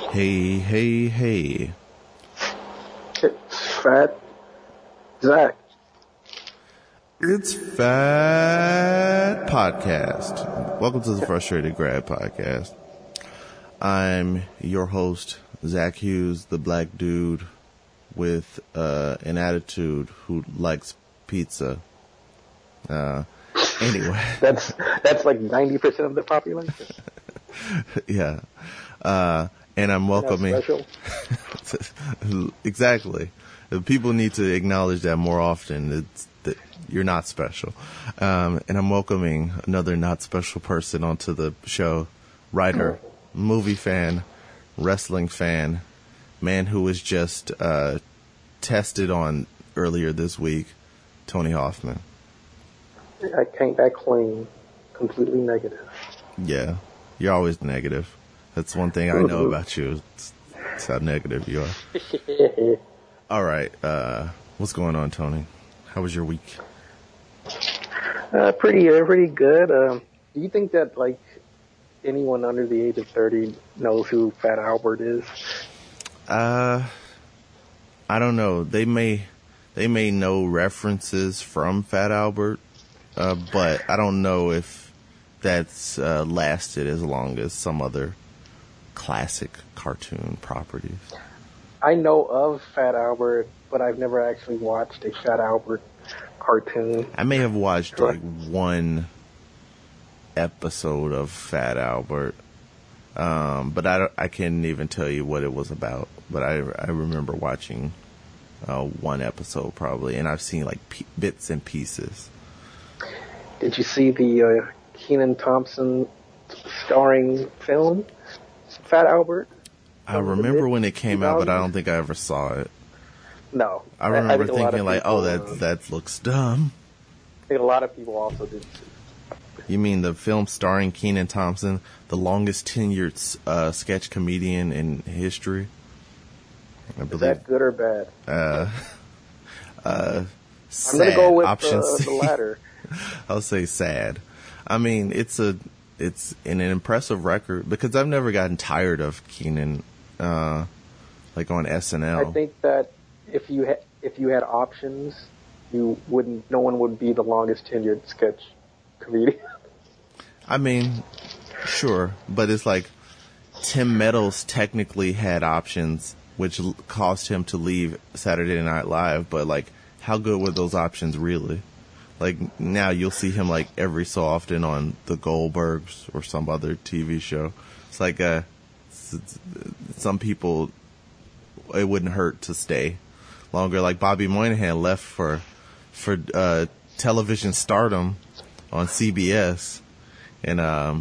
Hey, hey, hey. Fat Zach. It's Fat Podcast. Welcome to the Frustrated Grad Podcast. I'm your host, Zach Hughes, the black dude with an attitude who likes pizza. Anyway. That's like 90% of the population. Yeah. And I'm welcoming. Exactly. People need to acknowledge that more often. It's that you're not special. And I'm welcoming another not special person onto the show. Writer, movie fan, wrestling fan, man who was just tested on earlier this week, Tony Hoffman. I came back clean, completely negative. Yeah, you're always negative. That's one thing I know about you. It's how negative you are. All right. What's going on, Tony? How was your week? Pretty good. Do you think that like anyone under the age of 30 knows who Fat Albert is? I don't know. They may know references from Fat Albert, but I don't know if that's lasted as long as some other classic cartoon properties. I know of Fat Albert, but I've never actually watched a Fat Albert cartoon. I may have watched like one episode of Fat Albert, but I can't even tell you what it was about. But I remember watching one episode probably, and I've seen like bits and pieces. Did you see the Kenan Thompson starring film, Fat Albert? I remember when it came out, but I don't think I ever saw it. No. I remember thinking like, oh, that looks dumb. I think a lot of people also did too. You mean the film starring Kenan Thompson, the longest tenured sketch comedian in history? I believe. Is that good or bad? Sad. I'm going to go with Option C. the latter. I'll say sad. I mean, it's an impressive record because I've never gotten tired of Kenan, like on SNL. I think that if you had options, no one would be the longest tenured sketch comedian. I mean, sure, but it's like Tim Meadows technically had options, which caused him to leave Saturday Night Live. But like, how good were those options really? Like now you'll see him like every so often on the Goldbergs or some other TV show. It's like some people, it wouldn't hurt to stay longer. Like Bobby Moynihan left for television stardom on CBS, and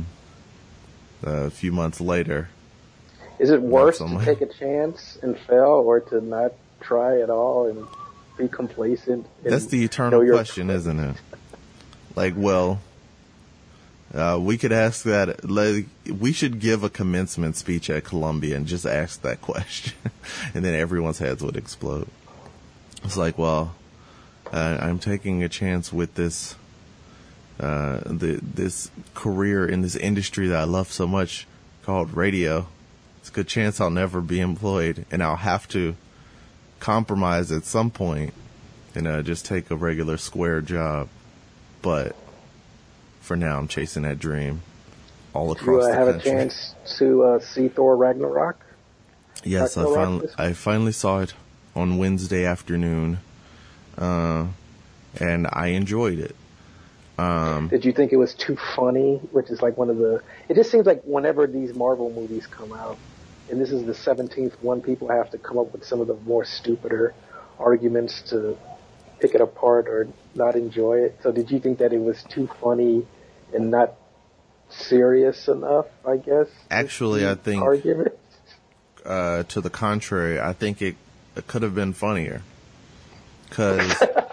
a few months later. Is it worse to take a chance and fail, or to not try at all and be complacent? That's the eternal question, isn't it? Like, well, we could ask that. Like, we should give a commencement speech at Columbia and just ask that question, and then everyone's heads would explode. It's like, well, I'm taking a chance with this, this career in this industry that I love so much called radio. It's a good chance I'll never be employed, and I'll have to compromise at some point and just take a regular square job. But for now, I'm chasing that dream all across the country. Have a chance to see Thor Ragnarok? Yes, I finally saw it on Wednesday afternoon, and I enjoyed it. Did you think it was too funny? Which is like it just seems like whenever these Marvel movies come out, and this is the 17th one, people have to come up with some of the more stupider arguments to pick it apart or not enjoy it. So did you think that it was too funny and not serious enough, I guess? Actually, I think, to the contrary, I think it could have been funnier. Because,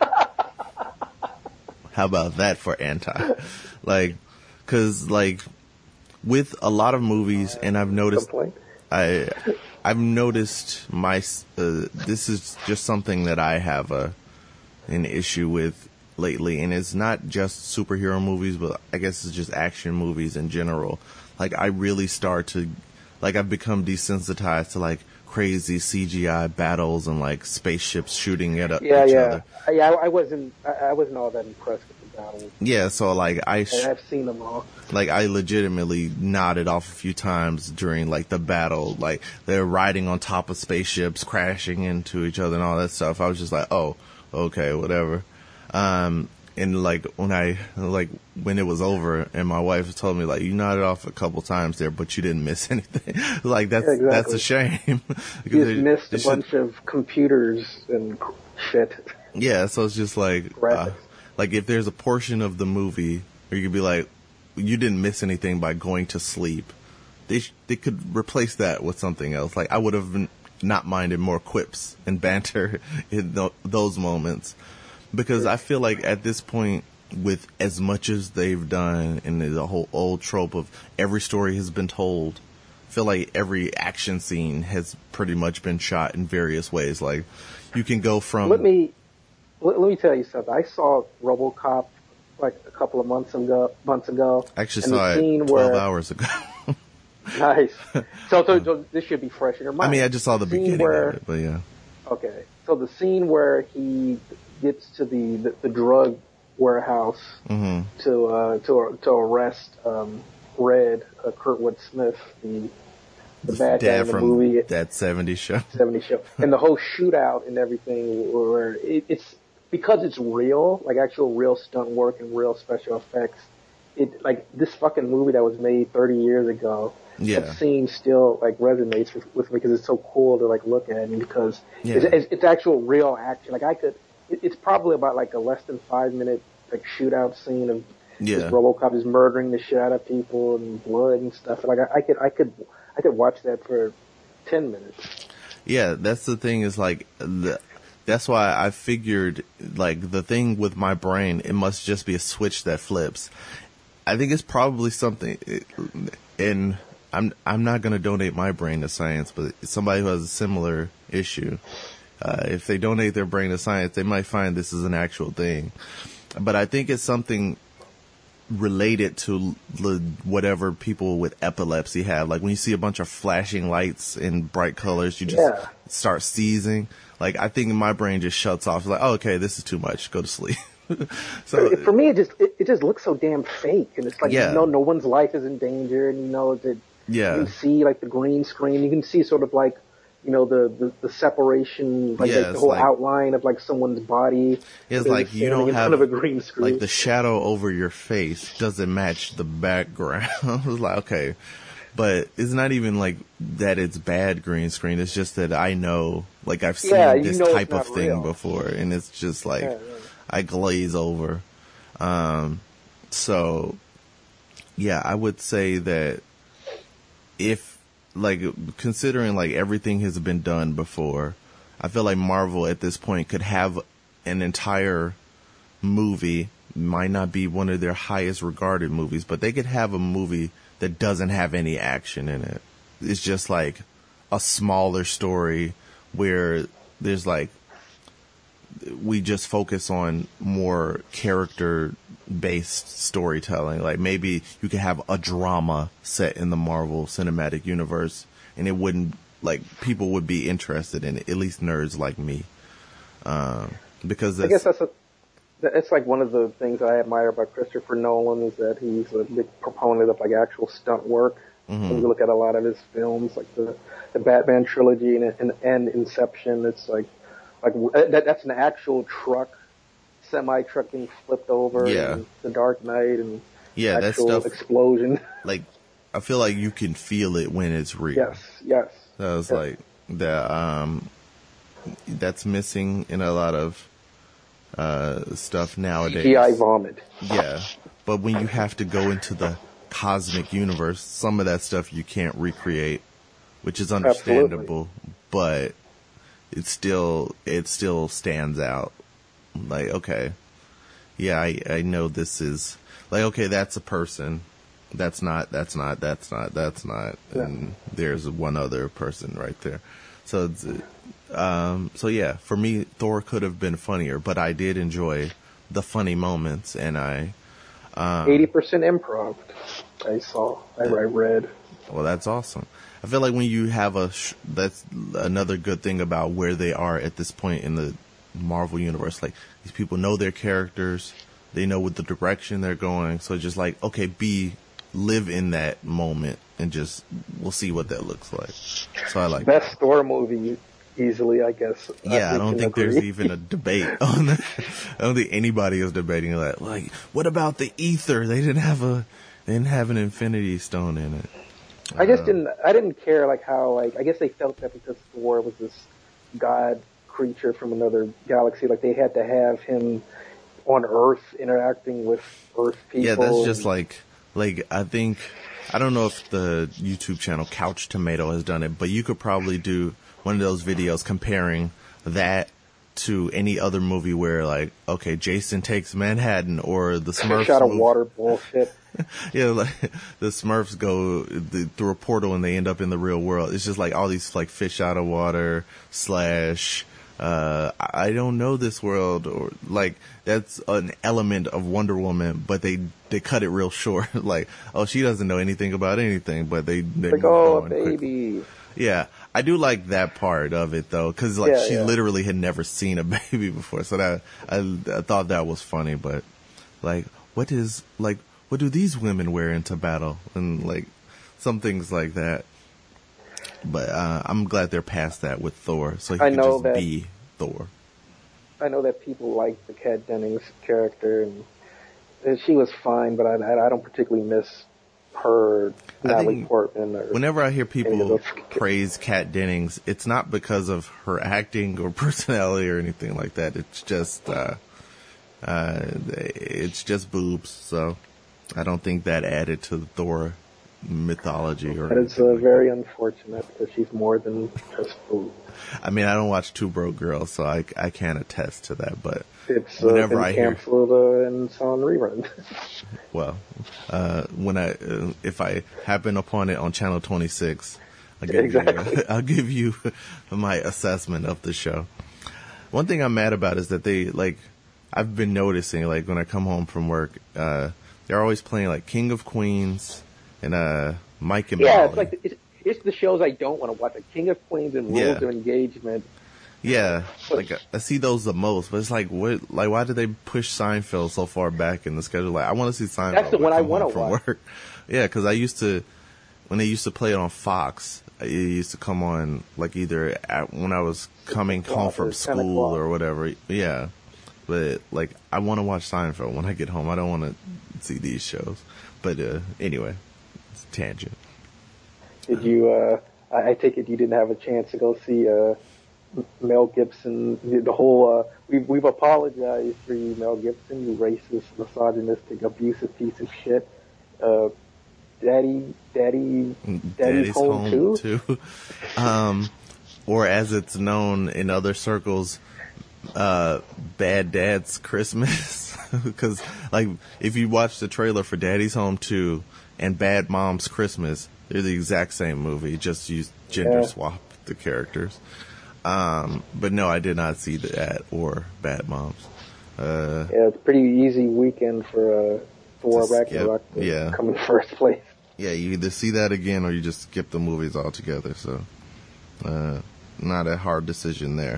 how about that for anti? Like, because, like, with a lot of movies, and I've noticed... I've noticed this is just something that I have an issue with lately, and it's not just superhero movies, but I guess it's just action movies in general. Like, I really start to like I've become desensitized to like crazy CGI battles and like spaceships shooting at each other. Yeah, I wasn't all that impressed with the battles. Yeah, so like I've seen them all. Like I legitimately nodded off a few times during like the battle, like they're riding on top of spaceships, crashing into each other and all that stuff. I was just like, oh, okay, whatever. And like when it was over and my wife told me like, you nodded off a couple times there, but you didn't miss anything. Like that's a shame. You just missed a bunch of computers and shit. Yeah. So it's just like if there's a portion of the movie where you could be like, you didn't miss anything by going to sleep, they could replace that with something else. Like I would have not minded more quips and banter in those moments. Because I feel like at this point, with as much as they've done and the whole old trope of every story has been told, I feel like every action scene has pretty much been shot in various ways. Like you can go from... Let me tell you something. I saw RoboCop like a couple of months ago. I actually saw it 12 hours ago. Nice. So this should be fresh in your mind. I mean, I just saw the beginning of it, but yeah. Okay. So the scene where he gets to the drug warehouse to arrest Red, Kurtwood Smith, the bad guy in the movie. That 70s show. 70s show. And the whole shootout and everything, where it's because it's real, like actual real stunt work and real special effects. It like this fucking movie that was made 30 years ago. Yeah. That scene still like resonates with me because it's so cool to like look at and because it's actual real action. Like it's probably about like a less than 5 minute like shootout scene of this RoboCop is murdering the shit out of people and blood and stuff. Like I could watch that for 10 minutes. Yeah, that's the thing is like that's why I figured like the thing with my brain, it must just be a switch that flips. I think it's probably something, and I'm not going to donate my brain to science, but somebody who has a similar issue, if they donate their brain to science, they might find this is an actual thing. But I think it's something related to whatever people with epilepsy have. Like when you see a bunch of flashing lights in bright colors, you just start seizing. Like I think my brain just shuts off. It's like, oh, okay, this is too much. Go to sleep. So for me, it just looks so damn fake, and it's like no one's life is in danger, and that you can see like the green screen, you can see sort of like the separation, like the whole outline of like someone's body. It's like you don't have a green screen. Like the shadow over your face doesn't match the background. It's like okay, but it's not even like that. It's bad green screen. It's just that I know, like I've seen this type of thing real before, and it's just like. I glaze over. So, yeah, I would say that if, like, considering, like, everything has been done before, I feel like Marvel at this point could have an entire movie, might not be one of their highest regarded movies, but they could have a movie that doesn't have any action in it. It's just, like, a smaller story where there's, like, we just focus on more character-based storytelling. Like maybe you could have a drama set in the Marvel Cinematic Universe, and it wouldn't like people would be interested in it. At least nerds like me, because I guess it's like one of the things I admire about Christopher Nolan is that he's a big proponent of like actual stunt work. When you look at a lot of his films, like the Batman trilogy and Inception, it's like that's an actual truck, semi-truck being flipped over. Yeah. And The Dark Knight and that stuff, explosion. Like, I feel like you can feel it when it's real. Yes. That was like that. That's missing in a lot of stuff nowadays. CGI vomit. Yeah, but when you have to go into the cosmic universe, some of that stuff you can't recreate, which is understandable. Absolutely. But it still stands out. Like, okay, yeah, I know this is like, okay, that's a person. That's not. And there's one other person right there. So, so yeah, for me, Thor could have been funnier, but I did enjoy the funny moments, and 80% improv. I read. Well, that's awesome. I feel like when you have that's another good thing about where they are at this point in the Marvel universe. Like, these people know their characters, they know what the direction they're going. So just like, okay, live in that moment and just, we'll see what that looks like. So I like best Thor movie easily, I guess. Yeah, I don't think there's even a debate on that. I don't think anybody is debating that. Like, what about the ether? They didn't have an Infinity Stone in it. I didn't care like how, like, I guess they felt that because Thor was this god creature from another galaxy, like they had to have him on Earth interacting with Earth people. Yeah, that's just like I don't know if the YouTube channel Couch Tomato has done it, but you could probably do one of those videos comparing that to any other movie where, like, okay, Jason takes Manhattan, or the Smurfs shot of water bullshit. Yeah, like the Smurfs go through a portal and they end up in the real world. It's just like all these like fish out of water / I don't know this world, or like that's an element of Wonder Woman, but they cut it real short. Like, oh, she doesn't know anything about anything, but they like, oh, baby. Quickly. Yeah, I do like that part of it though, because like she literally had never seen a baby before, so that I thought that was funny. But like, what do these women wear into battle, and like some things like that. But I'm glad they're past that with Thor, so he can just be Thor. I know that people like the Kat Dennings character, and she was fine, but I don't particularly miss her, Natalie Portman. Whenever I hear people praise Kat Dennings, it's not because of her acting or personality or anything like that. It's just boobs. So I don't think that added to the Thor mythology or. But it's very unfortunate because she's more than just boobs. I mean, I don't watch Two Broke Girls, so I can't attest to that. But it's whenever I hear canceled and it's on rerun. Well, if I happen upon it on Channel 26, I'll give you my assessment of the show. One thing I'm mad about is that I've been noticing, like, when I come home from work, they're always playing like King of Queens and Mike and Molly. It's like it's the shows I don't want to watch, like King of Queens and Rules of Engagement. Yeah, like I see those the most, but it's like, what? Like, why did they push Seinfeld so far back in the schedule? Like, I want to see Seinfeld. That's the one I want to watch. Work. Yeah, because when they used to play it on Fox, it used to come on like either when I was coming home from school or whatever. Yeah, but like I want to watch Seinfeld when I get home. I don't want to see these shows. But anyway, it's a tangent. Did you? I take it you didn't have a chance to go see Mel Gibson. The whole we've apologized for you, Mel Gibson, you racist, misogynistic, abusive piece of shit. Daddy's home too. Or as it's known in other circles, Bad Dad's Christmas. Because like if you watch the trailer for Daddy's Home 2 and Bad Mom's Christmas, they're the exact same movie, just use gender swap the characters. But no, I did not see that or Bad Moms. It's a pretty easy weekend for Thor Ragnarok to come in first place. Yeah, you either see that again or you just skip the movies altogether. So, not a hard decision there.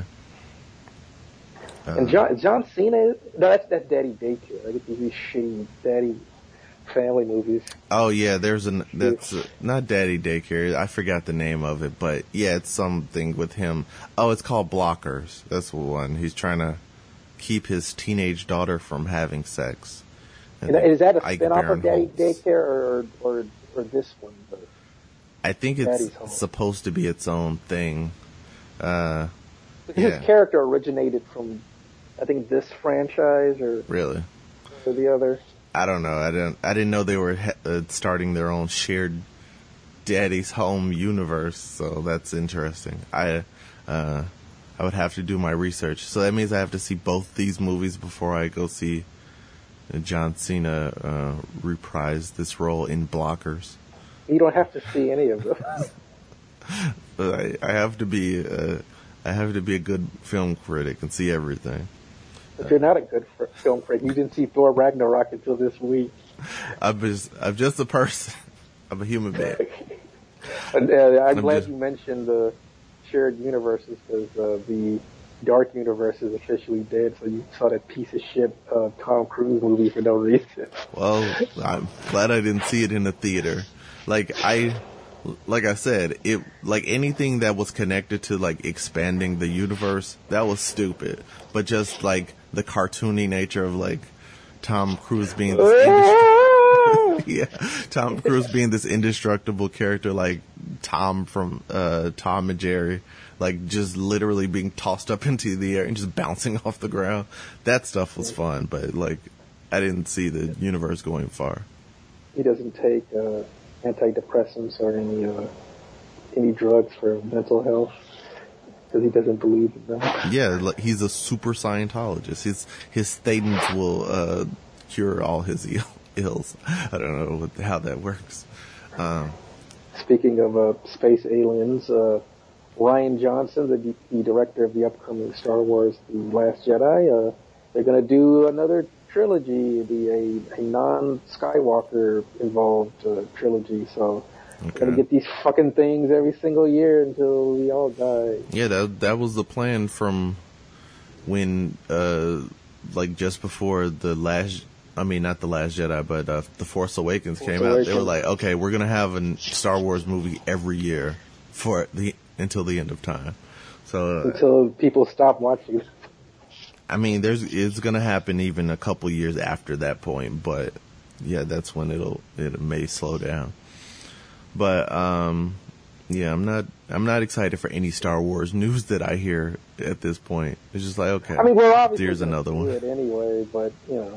And John Cena, that's Daddy Daycare. I get these shitty Daddy family movies. Oh yeah, that's not Daddy Daycare. I forgot the name of it, but yeah, it's something with him. Oh, it's called Blockers. That's the one. He's trying to keep his teenage daughter from having sex. And is that a spinoff of Daddy Daycare or this one? I think it's supposed to be its own thing. His character originated from, I think, this franchise or really or the other. I don't know. I didn't know they were starting their own shared Daddy's Home universe. So that's interesting. I would have to do my research. So that means I have to see both these movies before I go see John Cena reprise this role in Blockers. You don't have to see any of them. But I have to be a good film critic and see everything. But you're not a good film critic. You didn't see Thor Ragnarok until this week. I'm just a person. I'm a human being. I'm glad you mentioned the shared universes because the Dark Universe is officially dead, so you saw that piece of shit Tom Cruise movie for no reason. Well, I'm glad I didn't see it in the theater. Like I said, it like anything that was connected to like expanding the universe, that was stupid. But just like the cartoony nature of like Tom Cruise being this Tom Cruise being this indestructible character like Tom from Tom and Jerry, like just literally being tossed up into the air and just bouncing off the ground. That stuff was fun, but like I didn't see the universe going far. He doesn't take antidepressants or any drugs for mental health because he doesn't believe in them. Yeah, he's a super Scientologist. His statins will cure all his ills. I don't know how that works. Speaking of space aliens, Rian Johnson, the director of the upcoming Star Wars The Last Jedi, they're going to do another trilogy, a non-Skywalker involved trilogy. So we're going to get these fucking things every single year until we all die. Yeah, that was the plan from when, like just before not The Last Jedi, but The Force Awakens came out. They were like, okay, we're going to have a Star Wars movie every year until the end of time. So until people stop watching. I mean, it's going to happen even a couple years after that point, but yeah, that's when it may slow down. But yeah, I'm not excited for any Star Wars news that I hear at this point. It's just like, okay, I mean, we're obviously there's another one anyway. But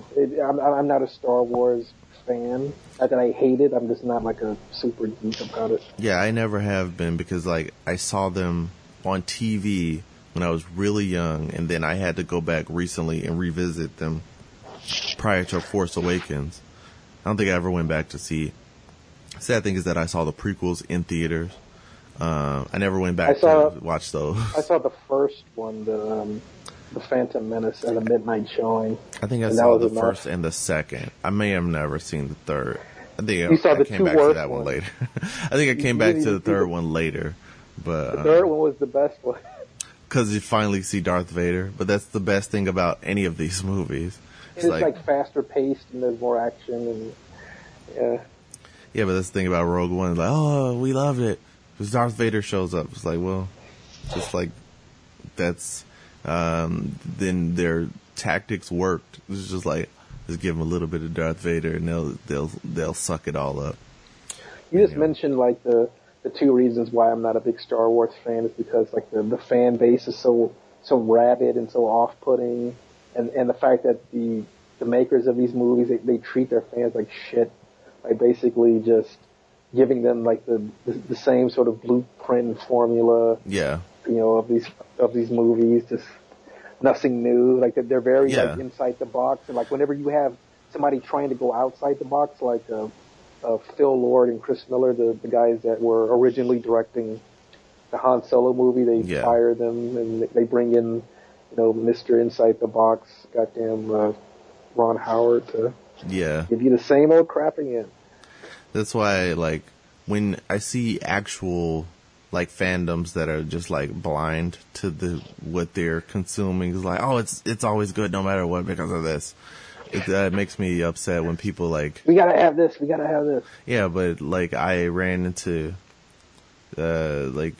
I'm not a Star Wars fan. Not that I hate it. I'm just not like a super geek about it. Yeah, I never have been because like I saw them on TV when I was really young, and then I had to go back recently and revisit them prior to Force Awakens. I don't think I ever went back to see. Sad thing is that I saw the prequels in theaters. I never went back to watch those. I saw the first one, the Phantom Menace, at a midnight showing. I think I saw the first and the second. I may have never seen the third. I think I came back to that one later. I think I came back to the third one later. But the third one was the best one. Because you finally see Darth Vader. But that's the best thing about any of these movies. It's like faster paced and there's more action and yeah. Yeah, but that's the thing about Rogue One. Like, oh, we loved it. Because Darth Vader shows up. It's like, well, just like that's then their tactics worked. It's just like just give them a little bit of Darth Vader and they'll suck it all up. You just mentioned like the two reasons why I'm not a big Star Wars fan is because like the fan base is so rabid and so off-putting, and the fact that the makers of these movies they treat their fans like shit, like basically just giving them like the same sort of blueprint and formula. Yeah. Of these movies, just nothing new. Like they're very like inside the box, and like whenever you have somebody trying to go outside the box, like Phil Lord and Chris Miller, the guys that were originally directing the Han Solo movie, they fire them and they bring in, Mr. Inside the Box, goddamn Ron Howard to give you the same old crap again. That's why, like, when I see actual like fandoms that are just like blind to what they're consuming, is like, oh, it's always good no matter what because of this. It makes me upset when people like, we gotta have this. Yeah, but like I ran into like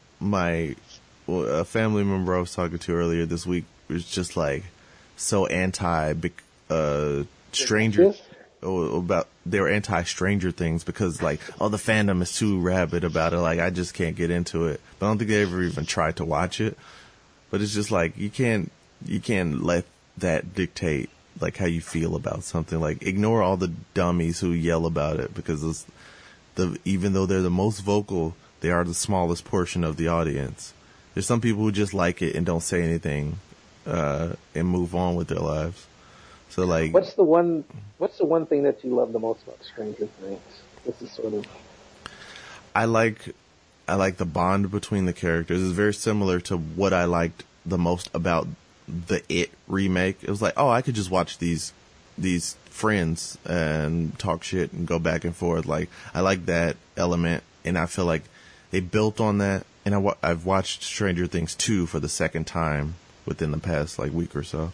a family member I was talking to earlier this week was just like so anti Stranger about they were anti Stranger Things because like, oh, the fandom is too rabid about it, like I just can't get into it. But I don't think they ever even tried to watch it. But it's just like you can't let that dictate like how you feel about something. Like ignore all the dummies who yell about it because even though they're the most vocal, they are the smallest portion of the audience. There's some people who just like it and don't say anything and move on with their lives. So like, what's the one thing that you love the most about Stranger Things? This is sort of. I like the bond between the characters. It's very similar to what I liked the most about the It remake. It was like, oh, I could just watch these friends and talk shit and go back and forth. Like I like that element and I feel like they built on that. And I've watched Stranger Things 2 for the second time within the past like week or so.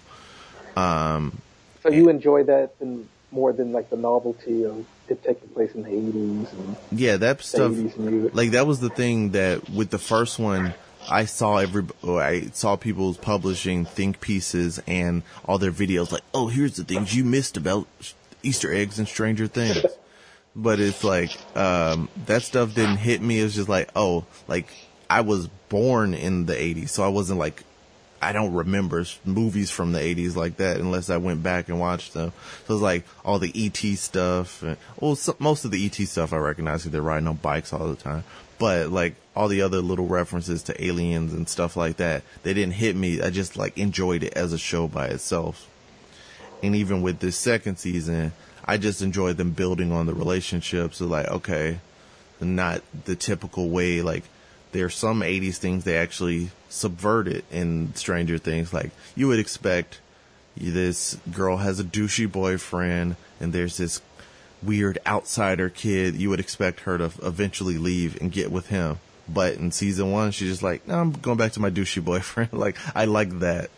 So you enjoy that more than like the novelty of it taking place in the 80s and yeah, that stuff. 80s music. Like that was the thing that with the first one, I saw people publishing think pieces and all their videos like, oh, here's the things you missed about Easter eggs and Stranger Things. But it's like, that stuff didn't hit me. It was just like, oh, like I was born in the 80s. So I wasn't like, I don't remember movies from the 80s like that unless I went back and watched them. So it's like all the E.T. stuff. And, most of the E.T. stuff I recognize because they're riding on bikes all the time. But like all the other little references to aliens and stuff like that, they didn't hit me. I just like enjoyed it as a show by itself. And even with this second season, I just enjoyed them building on the relationships. Of like, okay, not the typical way. Like there's some 80s things they actually subverted in Stranger Things. Like you would expect this girl has a douchey boyfriend and there's this weird outsider kid. You would expect her to eventually leave and get with him. But in season 1, she's just like, no, I'm going back to my douchey boyfriend. Like, I like that.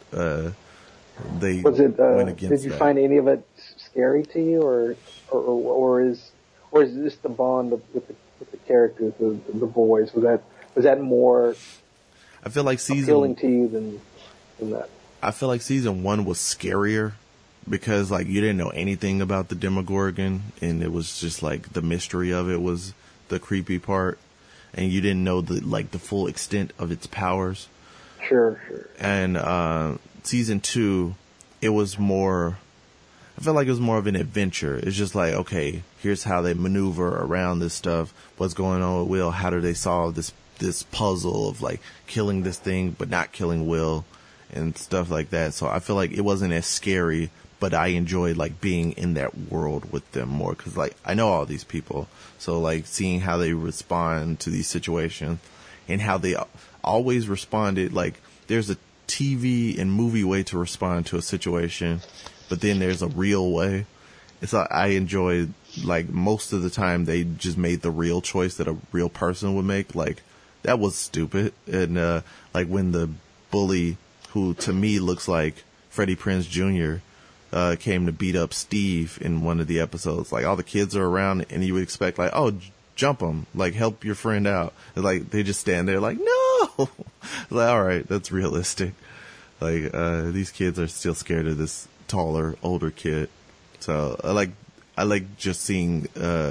They went against did you that. find any of it scary to you, or is this the bond with the characters, the boys? Was that more? I feel like appealing to you than that. I feel like season 1 was scarier because like you didn't know anything about the Demogorgon, and it was just like the mystery of it was the creepy part, and you didn't know the full extent of its powers. Sure. And season 2, it was more. I felt like it was more of an adventure. It's just like, okay, here's how they maneuver around this stuff. What's going on with Will? How do they solve this puzzle of like killing this thing but not killing Will and stuff like that. So I feel like it wasn't as scary, but I enjoyed like being in that world with them more because like I know all these people. So like seeing how they respond to these situations and how they always responded. Like there's a TV and movie way to respond to a situation, but then there's a real way. It's like I enjoyed like most of the time they just made the real choice that a real person would make. Like that was stupid. And like when the bully, who to me looks like Freddie Prinze Jr., came to beat up Steve in one of the episodes. Like all the kids are around and you would expect like, oh, jump them, like help your friend out. And, like they just stand there like, no. Like, all right, that's realistic. Like these kids are still scared of this taller, older kid. So I like just seeing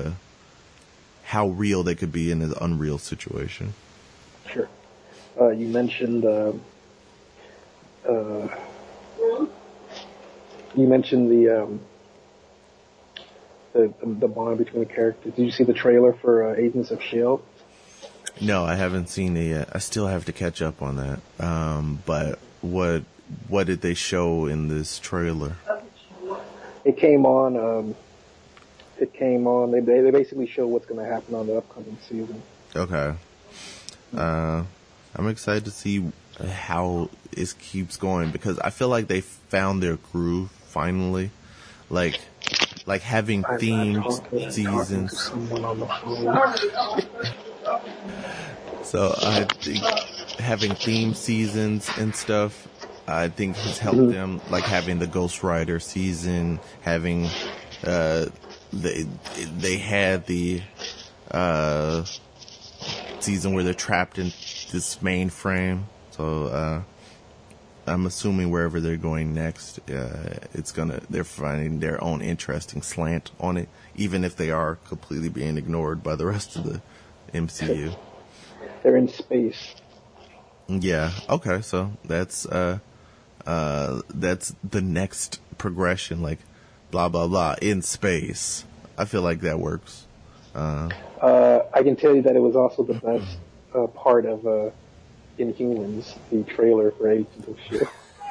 how real they could be in an unreal situation. Sure. You mentioned the bond between the characters. Did you see the trailer for Agents of S.H.I.E.L.D.? No, I haven't seen it yet. I still have to catch up on that. But what did they show in this trailer? It came on. They basically show what's going to happen on the upcoming season. Okay. I'm excited to see how it keeps going because I feel like they found their groove finally. Like having themed seasons. So I think having themed seasons and stuff, I think has helped them. Like having the Ghost Rider season, having they had the season where they're trapped in this mainframe. So I'm assuming wherever they're going next, they're finding their own interesting slant on it, even if they are completely being ignored by the rest of the MCU. They're in space. Yeah. Okay. So that's the next progression. Like, blah blah blah in space. I feel like that works. I can tell you that it was also the best part of Inhumans, the trailer for Agents of S.H.I.E.L.D.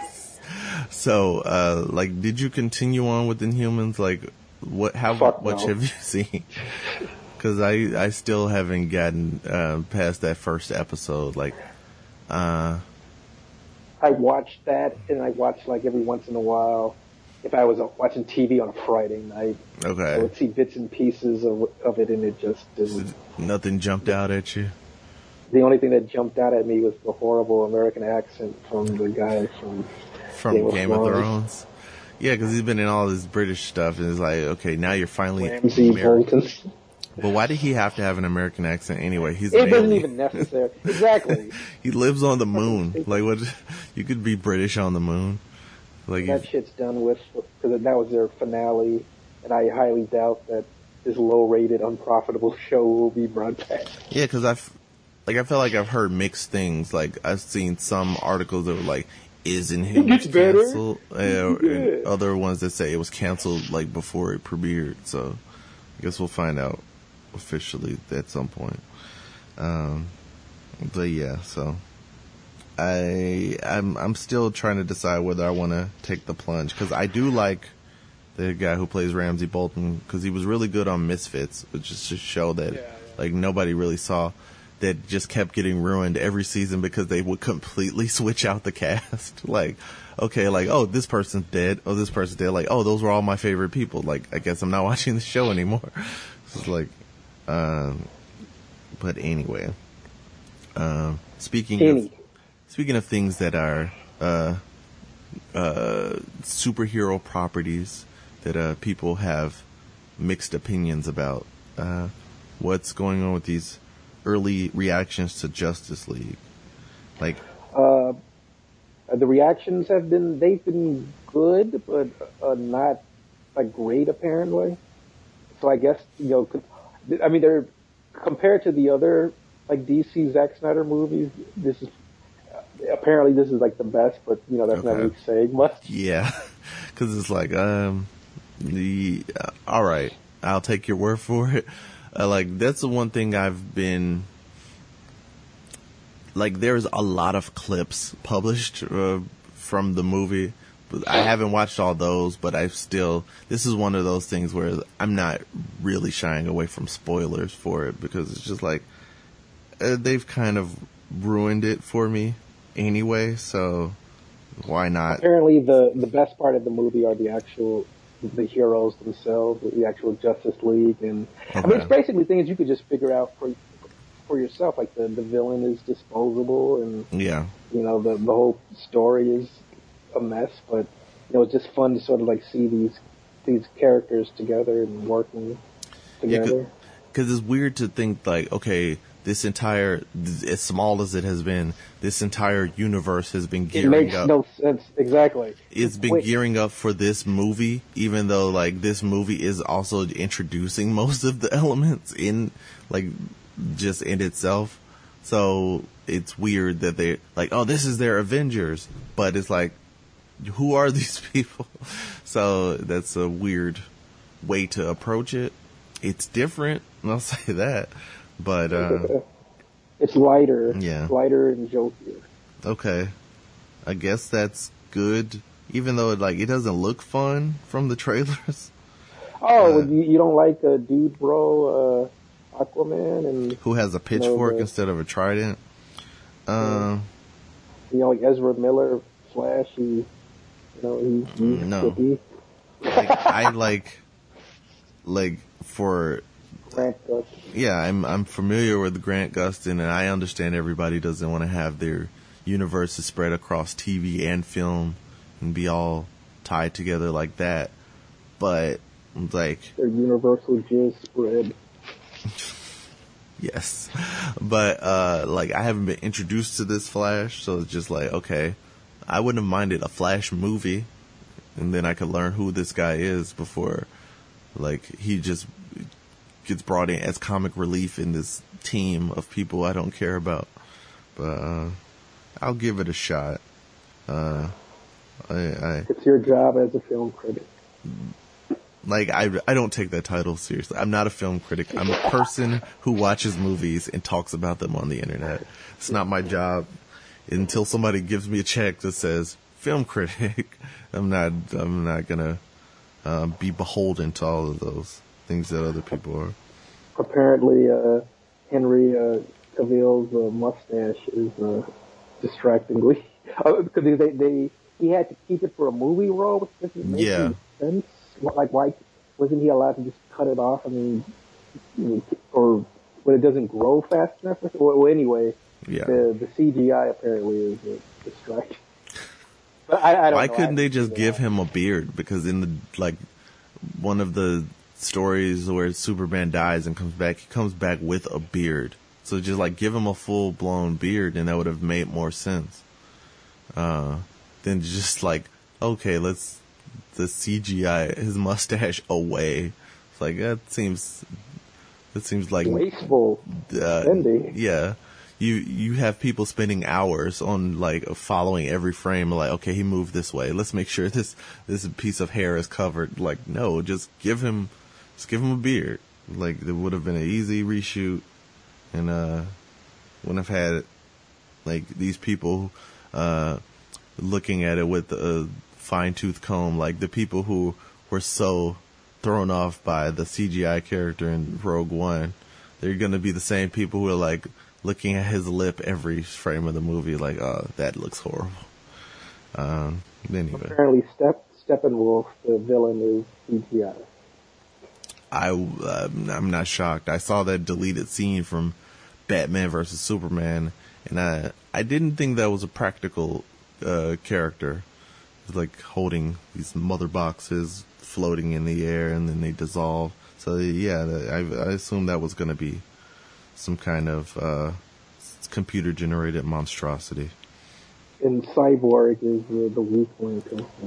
So, like, did you continue on with Inhumans? Like, how much have you seen? Because I still haven't gotten past that first episode. Like, I watched that, and I watch like every once in a while if I was watching TV on a Friday night. Okay. I would see bits and pieces of it, and it just didn't. Nothing jumped out at you? The only thing that jumped out at me was the horrible American accent from the guy from Game of Thrones. Yeah, because he's been in all this British stuff, and it's like, okay, now you're finally Ramsay Bolton. But why did he have to have an American accent anyway? It wasn't even necessary. Exactly. He lives on the moon. Like, what? You could be British on the moon. Like that shit's done with, because that was their finale, and I highly doubt that this low-rated, unprofitable show will be broadcast. Yeah, because I feel like I've heard mixed things. Like, I've seen some articles that were like, isn't it canceled? And other ones that say it was canceled like before it premiered. So I guess we'll find out officially at some point. But yeah, so I'm still trying to decide whether I want to take the plunge, because I do like the guy who plays Ramsay Bolton, because he was really good on Misfits, which is a show that like nobody really saw, that just kept getting ruined every season because they would completely switch out the cast. Like, okay, like, oh, this person's dead. Oh, this person's dead. Like, oh, those were all my favorite people. Like, I guess I'm not watching the show anymore. It's like, but anyway, speaking of things that are, superhero properties that, people have mixed opinions about, what's going on with these early reactions to Justice League? Like, the reactions they've been good, but not like great apparently. So I guess, they're compared to the other like DC Zack Snyder movies. This is like the best, but that's not really saying much. Yeah, because it's like, all right, I'll take your word for it. Like, that's the one thing I've been, like, there's a lot of clips published from the movie, but I haven't watched all those, but this is one of those things where I'm not really shying away from spoilers for it, because it's just like, they've kind of ruined it for me anyway, so why not? Apparently the best part of the movie are the heroes themselves, the actual Justice League, and I mean, it's basically things you could just figure out for yourself. Like the villain is disposable, and the whole story is a mess. But it's just fun to sort of like see these characters together and working together. Because it's weird to think like, okay, this entire, as small as it has been, this entire universe has been gearing up. It makes no sense. Exactly. It's been gearing up for this movie, even though, like, this movie is also introducing most of the elements in, like, just in itself. So it's weird that they're like, oh, this is their Avengers. But it's like, who are these people? So that's a weird way to approach it. It's different, I'll say that. But, it's lighter. Yeah. Lighter and jokier. Okay. I guess that's good, even though it doesn't look fun from the trailers. Oh, you don't like a dude bro, Aquaman, and who has a pitchfork instead of a trident? Like Ezra Miller, Flash, he's no. I like for Grant Gustin. Yeah, I'm familiar with Grant Gustin, and I understand everybody doesn't want to have their universes spread across TV and film and be all tied together like that. But like, their universal jizz spread. Yes, but like, I haven't been introduced to this Flash, so it's just like, okay, I wouldn't have minded a Flash movie, and then I could learn who this guy is before, like, he just gets brought in as comic relief in this team of people I don't care about. But I'll give it a shot. It's your job as a film critic. Like, I don't take that title seriously. I'm not a film critic. I'm a person who watches movies and talks about them on the internet. It's not my job. Until somebody gives me a check that says film critic, I'm not gonna be beholden to all of those things that other people are. Apparently, Henry Cavill's mustache is distractingly, because he had to keep it for a movie role, which doesn't make any sense. Like, why wasn't he allowed to just cut it off? I mean, or when it doesn't grow fast enough? Well, anyway, the CGI apparently is a distraction. But I don't Why know. couldn't they just give him a beard? Because in the, like, one of the stories where Superman dies and comes back, he comes back with a beard. So just, like, give him a full-blown beard, and that would have made more sense. Than just, like, okay, let's the CGI his mustache away. It's like, that seems like wasteful spending. Yeah. You have people spending hours on, like, following every frame, like, okay, he moved this way. Let's make sure this piece of hair is covered. Like, no, just give him a beard. Like, it would have been an easy reshoot, and wouldn't have had, like, these people looking at it with a fine-tooth comb, like the people who were so thrown off by the CGI character in Rogue One. They're going to be the same people who are, like, looking at his lip every frame of the movie, like, oh, that looks horrible. Anyway. Apparently, Steppenwolf, the villain, is CGI. I'm not shocked. I saw that deleted scene from Batman vs. Superman, and I didn't think that was a practical character. It's like holding these mother boxes floating in the air, and then they dissolve. So yeah, I assumed that was going to be some kind of computer generated monstrosity. And Cyborg is the weak link.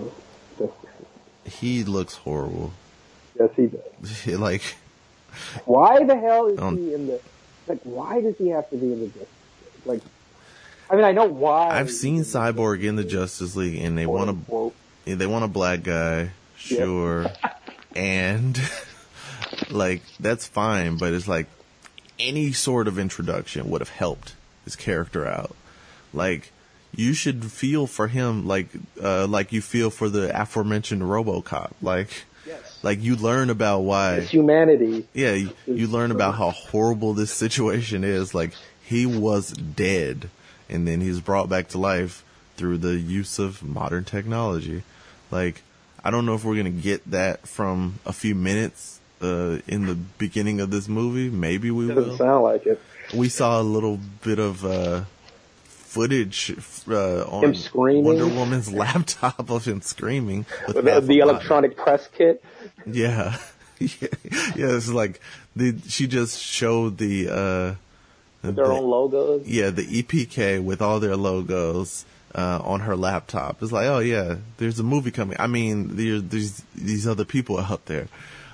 He looks horrible. Yes, he does. Like, why the hell is he in the? Like, why does he have to be in the Justice League? Like, I mean, I know why. I've seen Cyborg in the Justice League, and they want a black guy, sure, and like, that's fine, but it's like any sort of introduction would have helped his character out. Like, you should feel for him like you feel for the aforementioned RoboCop. Like, you learn about why his humanity. Yeah, you learn about how horrible this situation is. Like, he was dead, and then he's brought back to life through the use of modern technology. Like, I don't know if we're gonna get that from a few minutes in the beginning of this movie. Maybe we will. Doesn't sound like it. We saw a little bit of footage on him screaming. Wonder Woman's laptop of him screaming with the electronic press kit. Yeah. Yeah, it's like she just showed the with their own logos. Yeah, the EPK with all their logos on her laptop. It's like, oh yeah, there's a movie coming. I mean, there's these other people out there.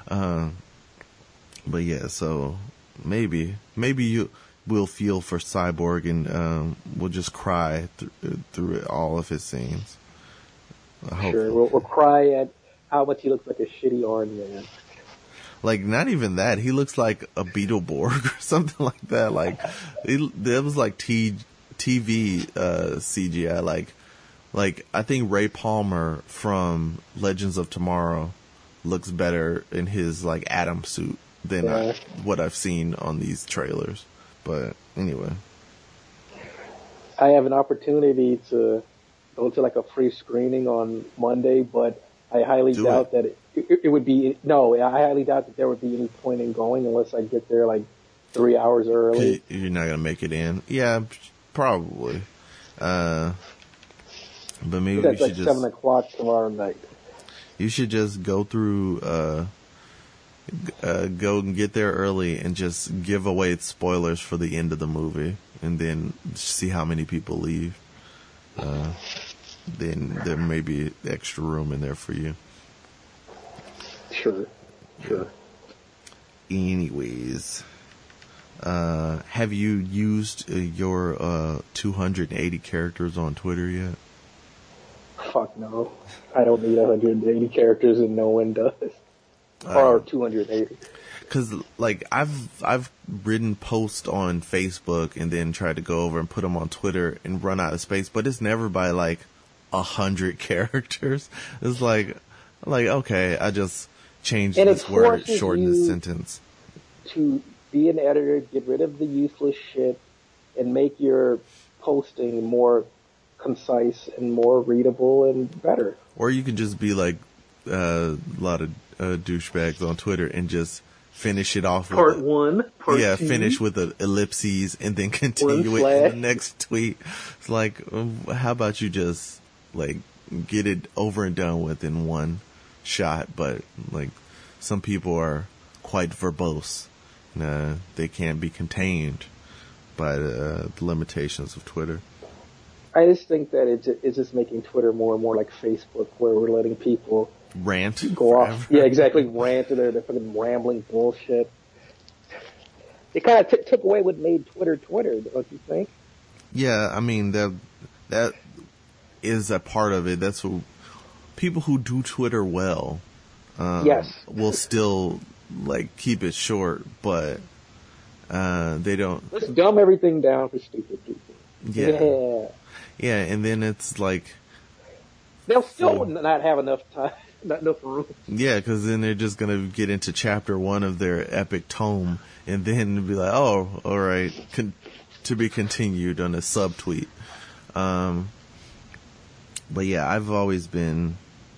But yeah, so maybe you will feel for Cyborg, and we'll just cry through all of his scenes. Sure, we'll cry at how much he looks like a shitty Iron Man. Like, not even that. He looks like a Beetleborg or something like that. Like, that was like TV CGI. Like I think Ray Palmer from Legends of Tomorrow looks better in his, like, Atom suit than what I've seen on these trailers. But anyway, I have an opportunity to go to, like, a free screening on Monday, but I highly doubt that it would be. No, I highly doubt that there would be any point in going unless I get there like 3 hours early. You're not gonna make it in. Yeah, probably. But maybe that's you like should just 7:00 tomorrow night. You should just go through. Go and get there early and just give away spoilers for the end of the movie, and then see how many people leave. Then there may be extra room in there for you. Sure. Anyways, have you used your 280 characters on Twitter yet? Fuck no. I don't need 180 characters, and no one does. Or 280. Because, like, I've written posts on Facebook and then tried to go over and put them on Twitter and run out of space, but it's never by, like, 100 characters. It's like, okay, I just changed this word, shorten the sentence. To be an editor, get rid of the useless shit, and make your posting more concise and more readable and better. Or you can just be like a lot of douchebags on Twitter and just finish it off part with one, part two. finish with the ellipses and then continue it in the next tweet. It's like, how about you just like get it over and done with in one shot? But like, some people are quite verbose. They can't be contained by the limitations of Twitter. I just think that it's just making Twitter more and more like Facebook, where we're letting people rant, go off. Yeah, exactly. Rant to their fucking rambling bullshit. It kind of took away what made Twitter, don't you think? Yeah, I mean that is a part of it. That's what people who do Twitter well, yes, will still like keep it short, but they don't. Let's dumb everything down for stupid people. Yeah, and then it's like they'll still not have enough time, not enough room. Yeah, because then they're just gonna get into chapter 1 of their epic tome, and then be like, "Oh, all right, to be continued" on a subtweet. But yeah, I've always been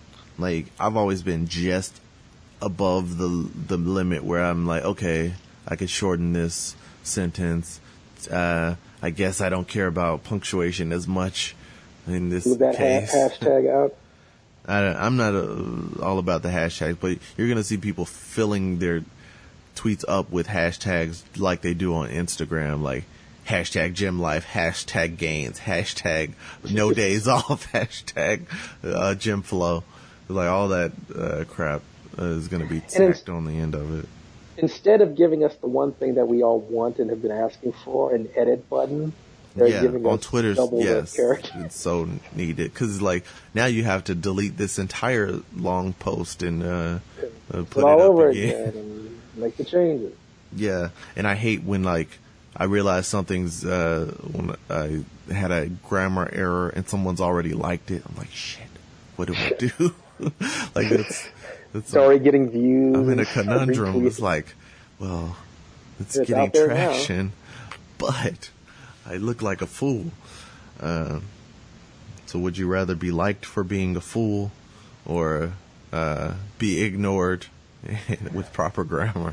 just above the limit where I'm like, okay, I could shorten this sentence. I guess I don't care about punctuation as much in this case. With that hashtag out? I'm not all about the hashtags, but you're going to see people filling their tweets up with hashtags like they do on Instagram, like hashtag gym life, hashtag gains, hashtag no days off, hashtag gym flow. Like all that crap is going to be tacked on the end of it. Instead of giving us the one thing that we all want and have been asking for, an edit button, they're giving on us Twitter's, double yes, character. It's so needed because like now you have to delete this entire long post and put it all up over again and make the changes. Yeah, and I hate when like I realize something's when I had a grammar error and someone's already liked it. I'm like, shit, what do I do? Like it's already getting views. I'm in a conundrum. It's like, well, it's getting traction, but I look like a fool. So would you rather be liked for being a fool or be ignored with proper grammar?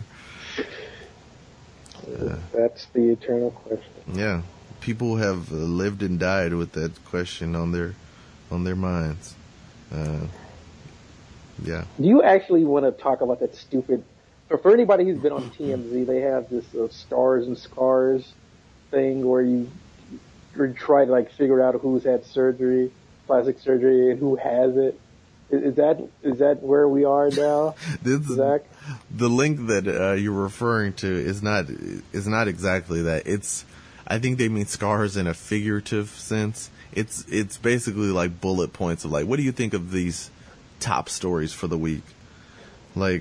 That's the eternal question. Yeah. People have lived and died with that question on their minds. Yeah. Do you actually want to talk about that stupid... For anybody who's been on TMZ, they have this stars and scars thing where you try to like figure out who's had surgery, plastic surgery, and who has it. Is that where we are now, Zach? The link that you're referring to is not exactly that. I think they mean scars in a figurative sense. It's basically like bullet points of like, what do you think of these top stories for the week? Like,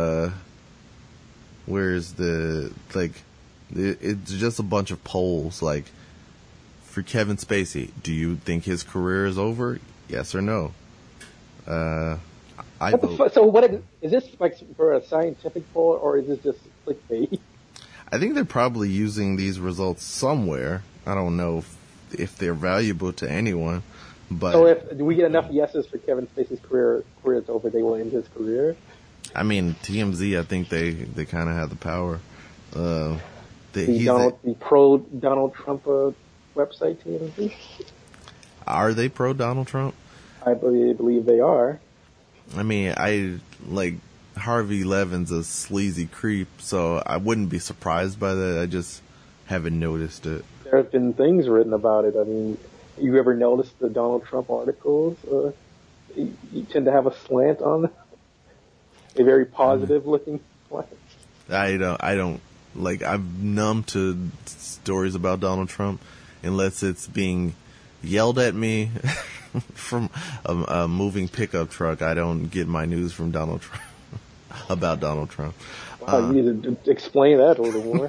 where's the like? It's just a bunch of polls. Like, for Kevin Spacey, do you think his career is over? Yes or no? So what is this like for a scientific poll or is this just clickbait? I think they're probably using these results somewhere. I don't know if they're valuable to anyone, but so if we get enough yeses for Kevin Spacey's career is over, they will end his career. I mean, TMZ, I think they kind of have the power. The pro Donald Trump website TMZ. Are they pro Donald Trump? I believe they are. I mean, I like Harvey Levin's a sleazy creep, so I wouldn't be surprised by that. I just haven't noticed it. There have been things written about it. I mean, you ever noticed the Donald Trump articles? You tend to have a slant on them. A very positive looking slant. I don't like, I'm numb to stories about Donald Trump unless it's being yelled at me from a moving pickup truck. I don't get my news from Donald Trump about Donald Trump. Wow, you need to explain that a little more.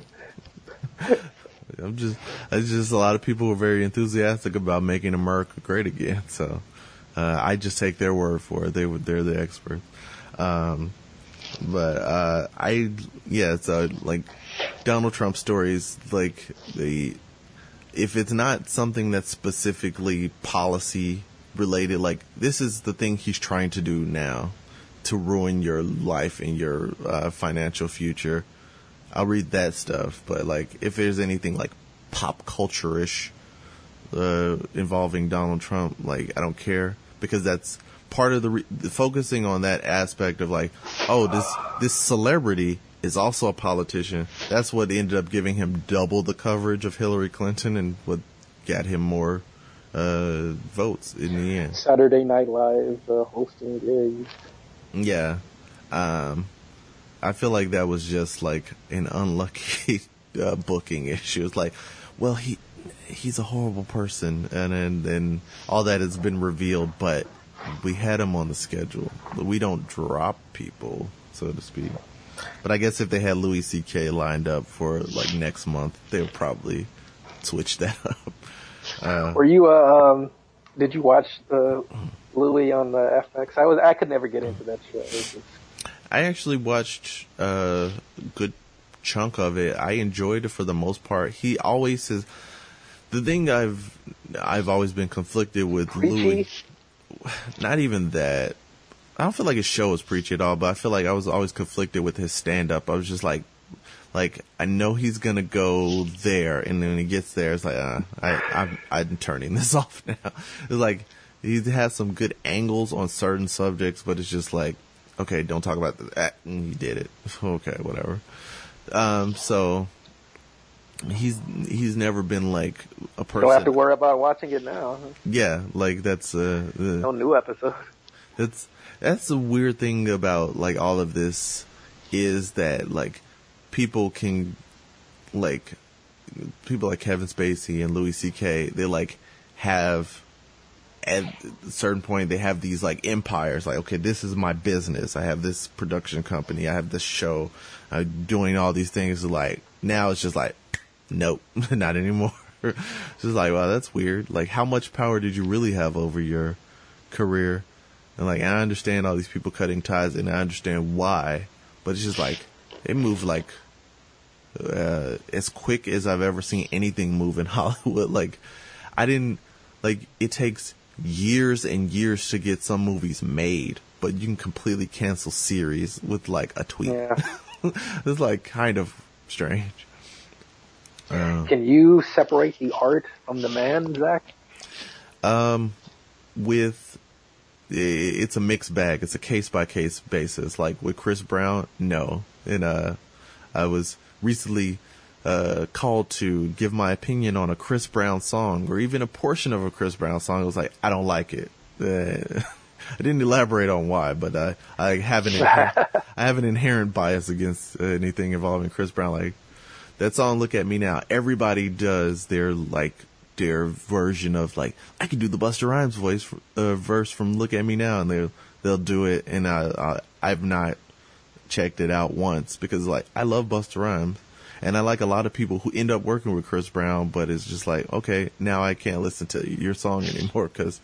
It's just a lot of people were very enthusiastic about making America great again. So, I just take their word for it. They're the experts. Like Donald Trump stories, like if it's not something that's specifically policy related, like this is the thing he's trying to do now to ruin your life and your financial future, I'll read that stuff. But like if there's anything like pop culture-ish involving Donald Trump, like I don't care, because that's part of the focusing on that aspect of like, oh, this celebrity is also a politician. That's what ended up giving him double the coverage of Hillary Clinton and what got him more votes in the end. Saturday Night Live hosting gigs. Yeah. I feel like that was just like an unlucky booking issue. It's like, well, he's a horrible person, and then all that has been revealed, but we had him on the schedule. We don't drop people, so to speak. But I guess if they had Louis C.K. lined up for like next month, they would probably switch that up. Were you? Did you watch Louis on the FX? I could never get into that show. I actually watched a good chunk of it. I enjoyed it for the most part. He always says the thing I've always been conflicted with Louis. Not even that. I don't feel like his show was preachy at all, but I feel like I was always conflicted with his stand-up. I was just like I know he's gonna go there, and then when he gets there, it's like I'm turning this off now. It's like he has some good angles on certain subjects, but it's just like, okay, don't talk about that. And he did it. Okay, whatever. So he's never been like a person. Don't have to worry about watching it now. Yeah, like that's no new episode. That's the weird thing about like all of this is that like people like Kevin Spacey and Louis C.K. they like have at a certain point they have these like empires. Like, okay, this is my business. I have this production company. I have this show. I'm doing all these things. Like now it's just like, nope, not anymore. It's just like, wow, that's weird. Like, how much power did you really have over your career? And like, I understand all these people cutting ties, and I understand why, but it's just like it moved like as quick as I've ever seen anything move in Hollywood. Like, it takes years and years to get some movies made, but you can completely cancel series with like a tweet. Yeah. It's like kind of strange. Can you separate the art from the man, Zach? It's a mixed bag. It's a case by case basis. Like with Chris Brown, no. And I was recently called to give my opinion on a Chris Brown song, or even a portion of a Chris Brown song. It was like, I don't like it. I didn't elaborate on why, but I have an inherent bias against anything involving Chris Brown. Like that song, "Look at Me Now." Everybody does their version of like, I can do the Busta Rhymes verse from "Look at Me Now," and they'll do it. And I've not checked it out once because like I love Busta Rhymes. And I like a lot of people who end up working with Chris Brown, but it's just like, okay, now I can't listen to your song anymore because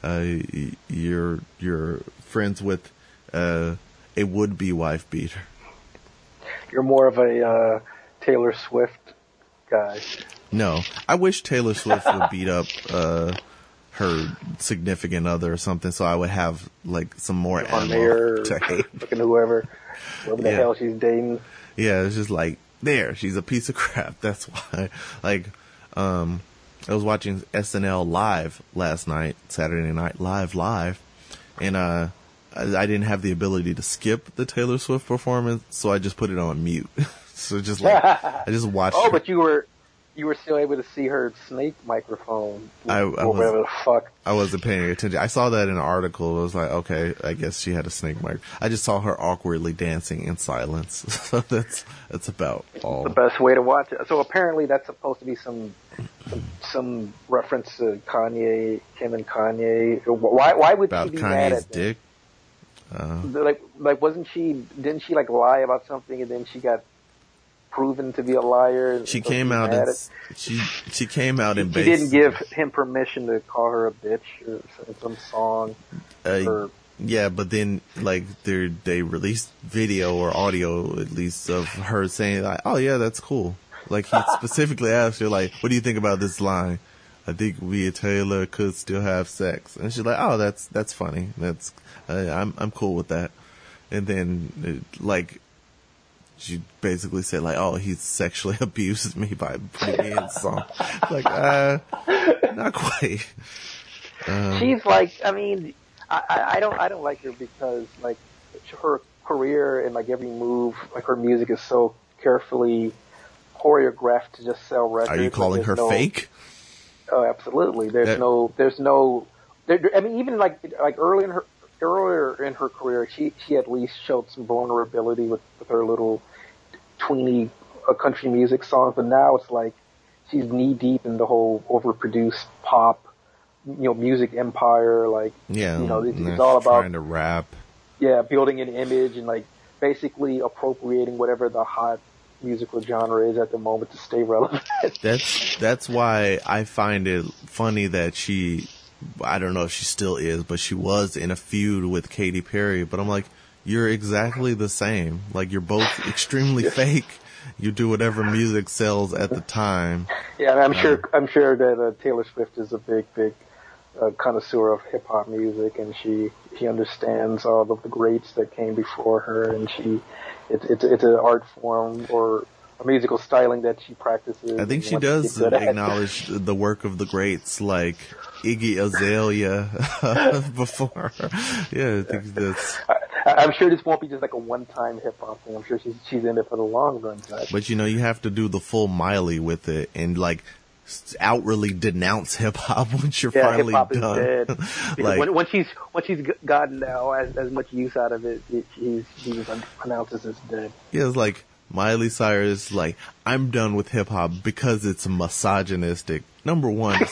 you're friends with a would-be wife beater. You're more of a Taylor Swift guy. No, I wish Taylor Swift would beat up her significant other or something, so I would have like some more ammo to hate. Looking whoever the hell she's dating. Yeah, it's just like, there, she's a piece of crap. That's why. Like, I was watching SNL Live last night, Saturday Night Live, and I didn't have the ability to skip the Taylor Swift performance, so I just put it on mute. So just like I just watched. Oh, but you were still able to see her snake microphone. Whatever the fuck. I wasn't paying attention. I saw that in an article. I was like, okay, I guess she had a snake mic. I just saw her awkwardly dancing in silence. So that's about all. The best way to watch it. So apparently that's supposed to be some reference to Kanye, Kim and Kanye. Why would about she be Kanye's mad at dick? Like didn't she like lie about something and then she got proven to be a liar? She came out and she came out and she didn't give him permission to call her a bitch or some song. Yeah, but then like they released video or audio at least of her saying like, "Oh yeah, that's cool." Like, he specifically asked her, like, what do you think about this line? I think me and Taylor could still have sex. And she's like, oh, that's funny. I'm cool with that. And then, like, she basically said, like, oh, he sexually abused me by putting me in the song. Like, not quite. She's like, I mean, I don't like her because, like, her career and, like, every move, like, her music is so carefully choreographed to just sell records. Are you calling her fake? Oh, absolutely. I mean, even like earlier in her career, she at least showed some vulnerability with her little tweeny country music songs, but now it's like she's knee deep in the whole overproduced pop, music empire. Like, it's all about trying to rap. Yeah, building an image and, like, basically appropriating whatever the hot musical genre is at the moment to stay relevant. That's why I find it funny that I don't know if she still is, but she was in a feud with Katy Perry. But I'm like, you're exactly the same. Like, you're both extremely fake. You do whatever music sells at the time. Yeah, I'm sure that Taylor Swift is a big connoisseur of hip hop music, and she understands all of the greats that came before her, and it's an art form or a musical styling that she practices. I think she does acknowledge the work of the greats like Iggy Azalea before. Yeah, I think that's. I'm sure this won't be just like a one-time hip-hop thing. I'm sure she's in it for the long run. But you have to do the full Miley with it and, like, outwardly denounce hip-hop once you're finally hip-hop done. Is dead. Like, once she's gotten now as much use out of it, he just pronounces it dead. Yeah, it's like Miley Cyrus, like, I'm done with hip-hop because it's misogynistic. Number one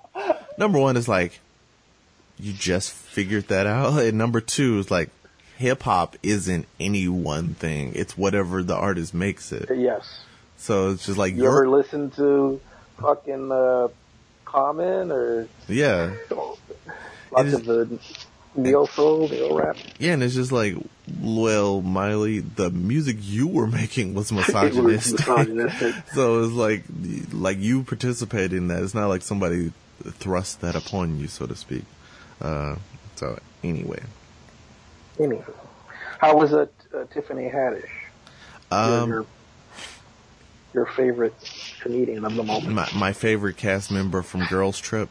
is like, you just figured that out. And number two is like, hip-hop isn't any one thing. It's whatever the artist makes it. Yes. So it's just like... You ever listen to fucking Common or... Yeah. Lots of the neo-soul, neo-rap. Yeah, and it's just like, well, Miley, the music you were making was misogynistic. So it's like you participate in that. It's not like somebody thrust that upon you, so to speak. So anyway. How was it, Tiffany Haddish? Your favorite comedian of the moment? My favorite cast member from Girls Trip.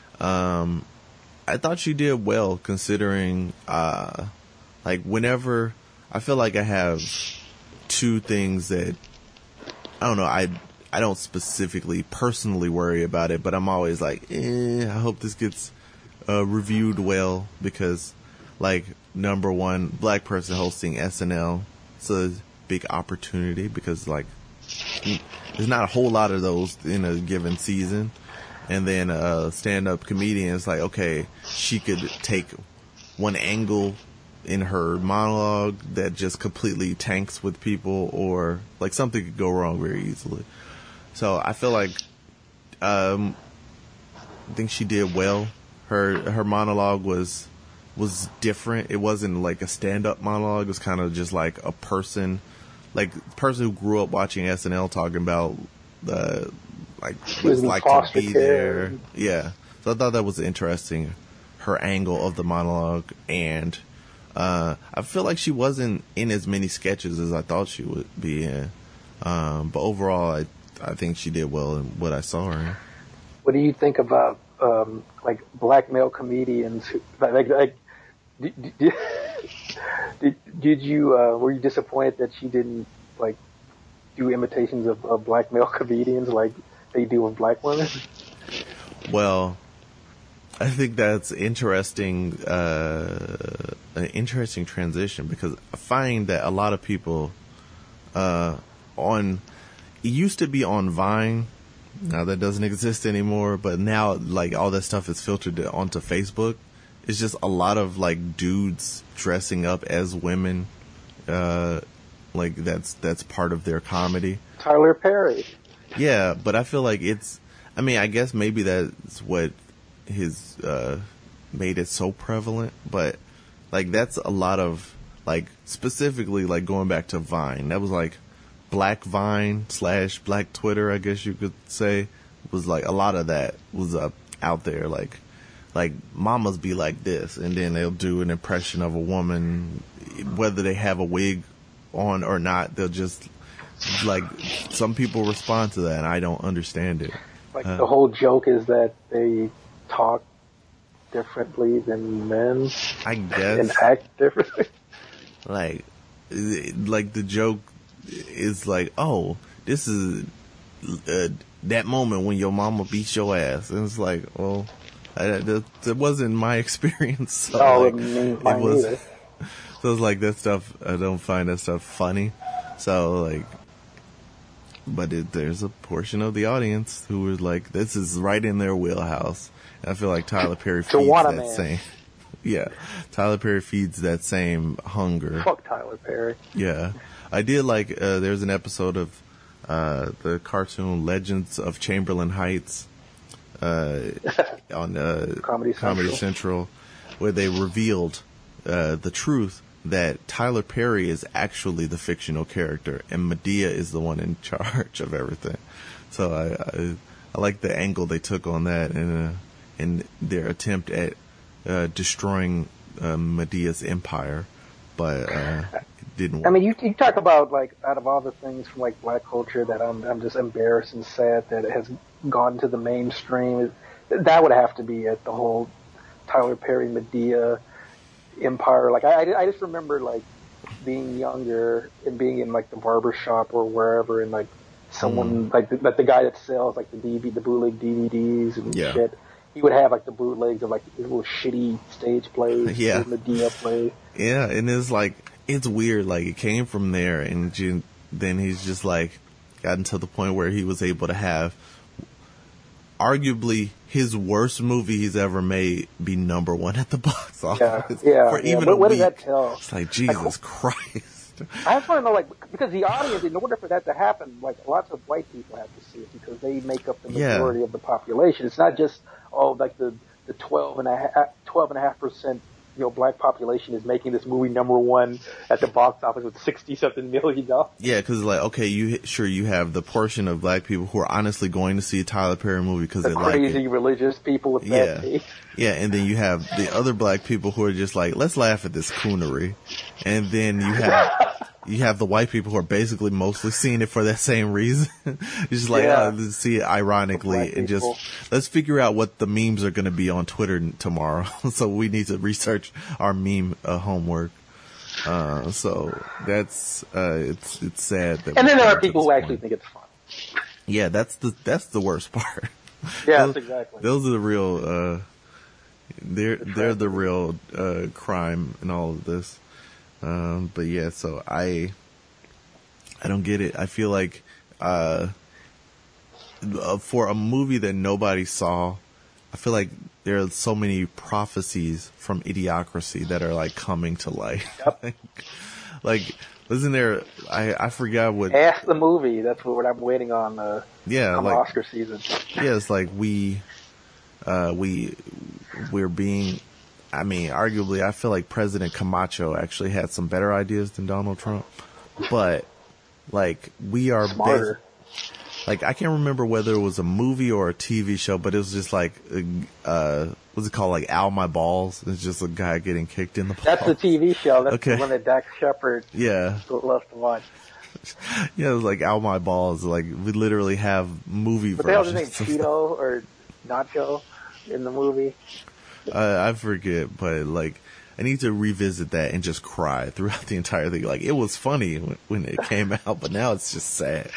I thought she did well considering, like, whenever I feel like I have two things that, I don't know, I don't specifically personally worry about it, but I'm always like, I hope this gets reviewed well because, like, number one, black person hosting SNL. It's a big opportunity because, like, there's not a whole lot of those in a given season. And then a stand-up comedian is like, okay, she could take one angle in her monologue that just completely tanks with people, or, like, something could go wrong very easily. So I feel like, I think she did well. Her monologue was different. It wasn't like a stand-up monologue. It was kind of just like a person who grew up watching SNL talking about like what it's like to be there. Yeah. So I thought that was interesting, her angle of the monologue, and I feel like she wasn't in as many sketches as I thought she would be in. But overall, I think she did well in what I saw her in. What do you think about like black male comedians who, did you were you disappointed that she didn't, like, do imitations of black male comedians like they do with black women? Well, I think that's interesting, an interesting transition, because I find that a lot of people it used to be on Vine. Now that doesn't exist anymore, but now, like, all that stuff is filtered onto Facebook. It's just a lot of, like, dudes dressing up as women. Like, that's part of their comedy. Tyler Perry. Yeah, but I feel like I guess maybe that's what his made it so prevalent, but, like, that's a lot of, like, specifically, like, going back to Vine, that was like Black Vine / Black Twitter, I guess you could say, was like a lot of that was out there. Like mamas be like this, and then they'll do an impression of a woman, whether they have a wig on or not. They'll just like, some people respond to that, and I don't understand it. Like the whole joke is that they talk differently than men, I guess, and act differently. Like the joke is like, oh, this is that moment when your mama beats your ass, and it's like, well, that wasn't my experience. So it was. So it's like, that stuff, I don't find that stuff funny. So like, but there's a portion of the audience who is like, this is right in their wheelhouse. And I feel like Tyler Perry feeds that same. Yeah, Tyler Perry feeds that same hunger. Fuck Tyler Perry. Yeah, I did like. There's an episode of the cartoon Legends of Chamberlain Heights on Comedy Central, where they revealed the truth that Tyler Perry is actually the fictional character, and Medea is the one in charge of everything. So I like the angle they took on that, and their attempt at destroying Medea's empire, but it didn't work. I mean, you talk about, like, out of all the things from, like, black culture that I'm just embarrassed and sad that it has gone to the mainstream, that would have to be it, the whole Tyler Perry Medea empire. Like, I just remember, like, being younger and being in, like, the barber shop or wherever, and, like, someone, like the guy that sells, like, the bootleg DVDs and shit, he would have, like, the bootlegs of, like, these little shitty stage plays, Medea plays. Yeah, and it's like, it's weird, like, it came from there, and then he's just, like, gotten to the point where he was able to have arguably his worst movie he's ever made be #1 at the box office. For even a what week. Does that tell? It's like, Jesus Christ. I just want to know, like, because the audience, in order for that to happen, like, lots of white people have to see it because they make up the majority of the population. It's not just, like the 12.5%, black population is making this movie #1 at the box office with $60-something million. Yeah, because, like, okay, you have the portion of black people who are honestly going to see a Tyler Perry movie because they like it. Crazy religious people with bad taste. Yeah, and then you have the other black people who are just like, let's laugh at this coonery. And then you have the white people who are basically mostly seeing it for that same reason. It's just like, let's see it ironically and just, let's figure out what the memes are going to be on Twitter tomorrow. So we need to research our meme homework. So that's, it's sad that. And then there are people who actually think it's fun. Yeah, that's the worst part. Yeah, exactly. Those are the real, they're the real crime in all of this. But yeah, so I don't get it. I feel like for a movie that nobody saw, I feel like there are so many prophecies from Idiocracy that are like coming to life. Yep. like wasn't there? I forgot what. Ask the movie. That's what I'm waiting on. On Oscar season. Yeah, it's like we're being. I mean, arguably, I feel like President Camacho actually had some better ideas than Donald Trump, but like we are smarter. Like, I can't remember whether it was a movie or a TV show, but it was just like, what's it called? Like, Ow My Balls. It's just a guy getting kicked in the balls. That's the TV show. That's the one that Dax Shepard loves to watch. Yeah, it was like Ow My Balls. Like, we literally have movie versions. But they also named Cheeto or Nacho in the movie. I forget, but like, I need to revisit that and just cry throughout the entire thing. Like, it was funny when it came out, but now it's just sad.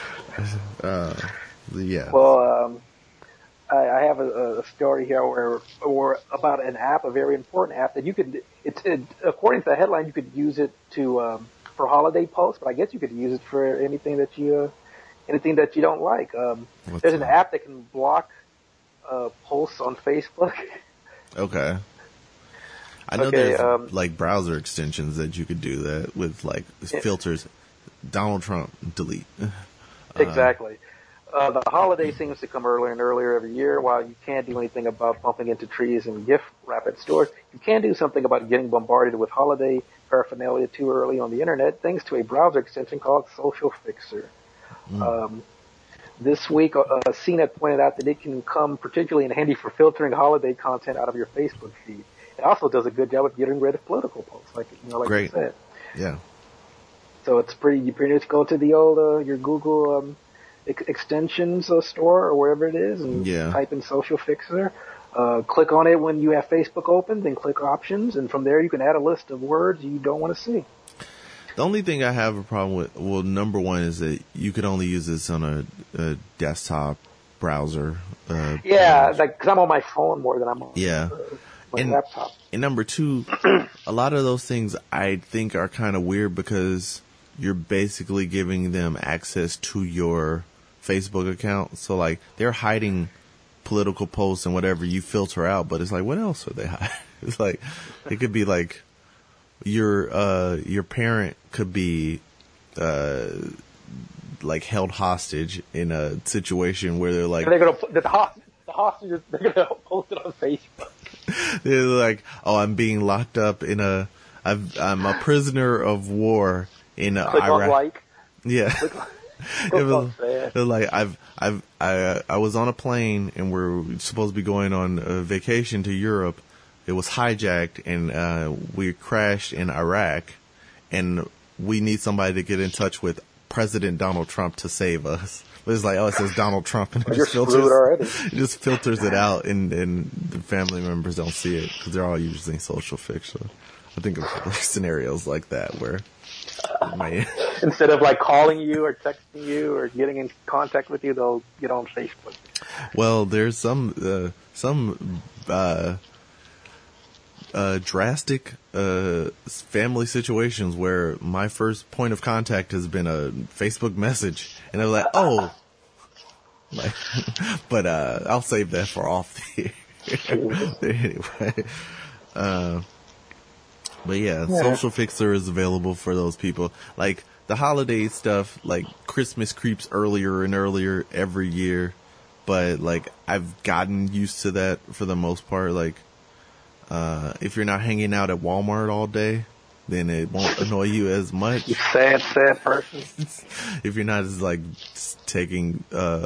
Yeah. Well, I have a story here where about an app, a very important app that you could. According to the headline, you could use it to for holiday posts, but I guess you could use it for anything that you don't like. There's an app that can block posts on Facebook. Okay. I know there's like browser extensions that you could do that with, like filters. Donald Trump, delete. Exactly. The holiday seems to come earlier and earlier every year. While you can't do anything about bumping into trees and gift wrap at stores, you can do something about getting bombarded with holiday paraphernalia too early on the internet, thanks to a browser extension called Social Fixer. This week, CNET pointed out that it can come particularly in handy for filtering holiday content out of your Facebook feed. It also does a good job of getting rid of political posts, like Great. you said. Yeah. So it's you pretty much go to the old your Google extensions store or wherever it is, and type in Social Fixer. Click on it when you have Facebook open, then click Options, and from there you can add a list of words you don't want to see. The only thing I have a problem with, well, number one is that you could only use this on a desktop browser. Because I'm on my phone more than I'm on my laptop. And number two, a lot of those things I think are kind of weird because you're basically giving them access to your Facebook account. So, like, they're hiding political posts and whatever you filter out, but it's like, what else are they hiding? It's like, it could be like your parent could be like held hostage in a situation where they're like, they're gonna put the hostages, they're gonna post it on Facebook. They're like, oh, I'm being locked up in I'm a prisoner of war in Click Iraq. On like. Yeah. It was like I was on a plane and we're supposed to be going on a vacation to Europe. It was hijacked and we crashed in Iraq, and we need somebody to get in touch with President Donald Trump to save us. But it's like, oh, it says Donald Trump, and it just filters it out, and the family members don't see it because they're all using Social Fixer. I think of like scenarios like that where instead of like calling you or texting you or getting in contact with you, they'll get on Facebook. Well, there's some drastic family situations where my first point of contact has been a Facebook message, and they're like, oh, like, but I'll save that for off the air. Anyway, but yeah, Social Fixer is available for those people. Like the holiday stuff, like Christmas creeps earlier and earlier every year, but like I've gotten used to that for the most part. Like, if you're not hanging out at Walmart all day, then it won't annoy you as much. You sad person. If you're not just like taking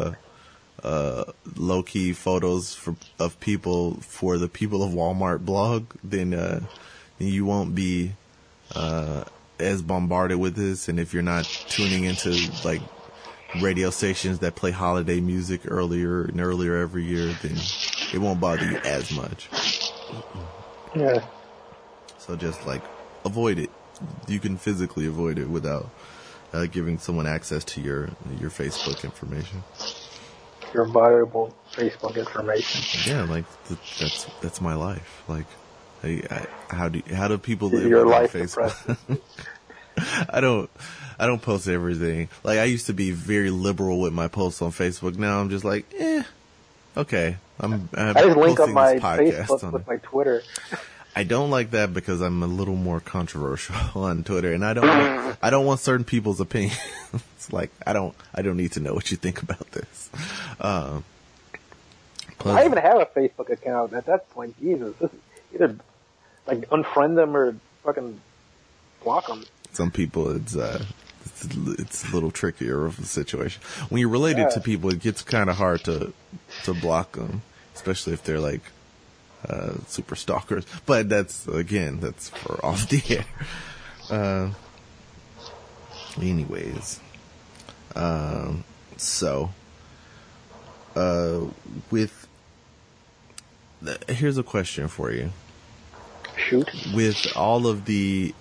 low key photos of people for the People of Walmart blog, then you won't be as bombarded with this. And if you're not tuning into like radio stations that play holiday music earlier and earlier every year, then it won't bother you as much. Yeah. So just like avoid it. You can physically avoid it without giving someone access to your Facebook information. Your valuable Facebook information. Yeah, like that's my life. Like, how do people live your without life Facebook? I don't post everything. Like, I used to be very liberal with my posts on Facebook. Now I'm just like, okay. I just link up my Facebook with my Twitter. I don't like that because I'm a little more controversial on Twitter, and I don't want certain people's opinions. It's like I don't need to know what you think about this. I even have a Facebook account at that point. Jesus, either like unfriend them or fucking block them. Some people, it's a little trickier of a situation. When you're related to people, it gets kind of hard to block them, especially if they're like super stalkers. But that's for off the air. Anyways, here's a question for you. Shoot. With all of the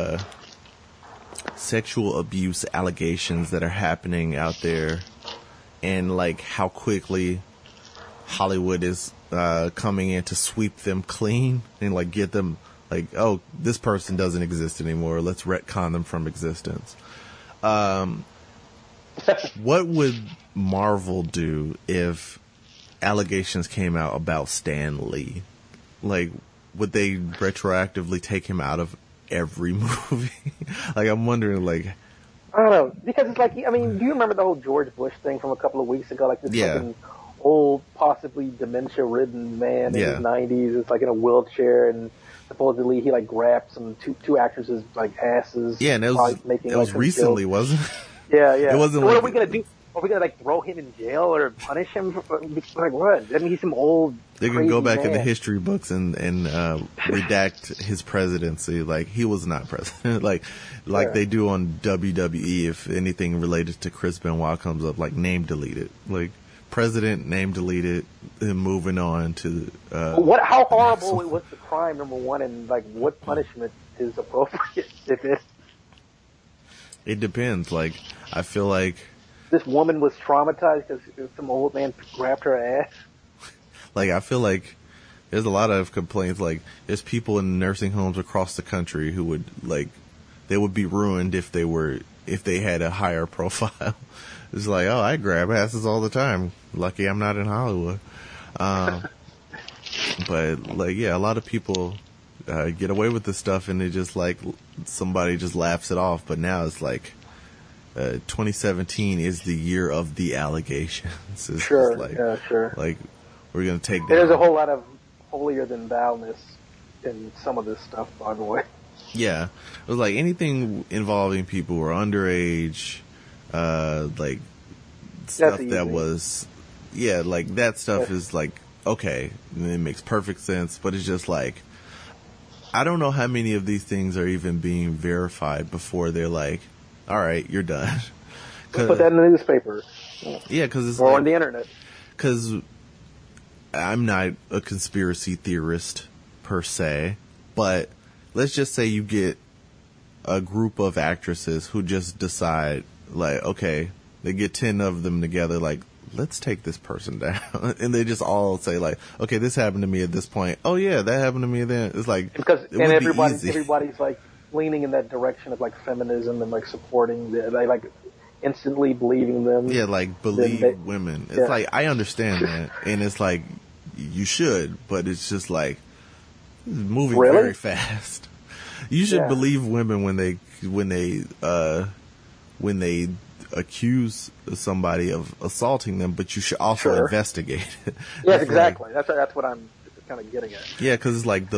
sexual abuse allegations that are happening out there, and like how quickly Hollywood is coming in to sweep them clean and like get them like, oh, this person doesn't exist anymore, let's retcon them from existence. What would Marvel do if allegations came out about Stan Lee? Like, would they retroactively take him out of every movie? Like, I'm wondering, like, I don't know, because it's like, I mean, do you remember the whole George Bush thing from a couple of weeks ago? Like this fucking old, possibly dementia-ridden man in his 90s. It's like in a wheelchair, and supposedly he like grabbed some two actresses like asses. Yeah, and it was recently, wasn't it? Yeah. It wasn't. So what are we gonna do? Are we gonna like throw him in jail or punish him? Like what? I mean, he's some old. They're gonna go back in the history books and redact his presidency. Like he was not president. like they do on WWE. If anything related to Chris Benoit comes up, like name deleted. Like president, name deleted. And moving on to how horrible was the crime, number one, and like what punishment is appropriate if it. It depends. Like I feel like this woman was traumatized because some old man grabbed her ass. Like, I feel like there's a lot of complaints. Like, there's people in nursing homes across the country who would, like, they would be ruined if they had a higher profile. It's like, oh, I grab asses all the time. Lucky I'm not in Hollywood. But, like, yeah, a lot of people get away with this stuff and they just, like, somebody just laughs it off. But now it's like, 2017 is the year of the allegations. It's sure, like, sure. Like, we're going to take There's a whole lot of holier than thou-ness in some of this stuff, by the way. Yeah. It was like anything involving people who are underage, like, stuff that was, like, that stuff is like, okay, it makes perfect sense, but it's just like, I don't know how many of these things are even being verified before they're like, all right, you're done. Put that in the newspaper. Yeah, because it's or on the internet. Because I'm not a conspiracy theorist per se, but let's just say you get a group of actresses who just decide, like, okay, they get 10 of them together, like, let's take this person down. And they just all say, like, okay, this happened to me at this point. Oh, yeah, that happened to me then. It's like, everybody's like leaning in that direction of like feminism and like supporting they like instantly believing them. Yeah, like believe women. It's like, I understand that. And it's like, you should, but it's just like moving very fast. You should believe women when they accuse somebody of assaulting them, but you should also investigate it. Yes, exactly. Like, that's what I'm kind of getting at. Yeah, because it's like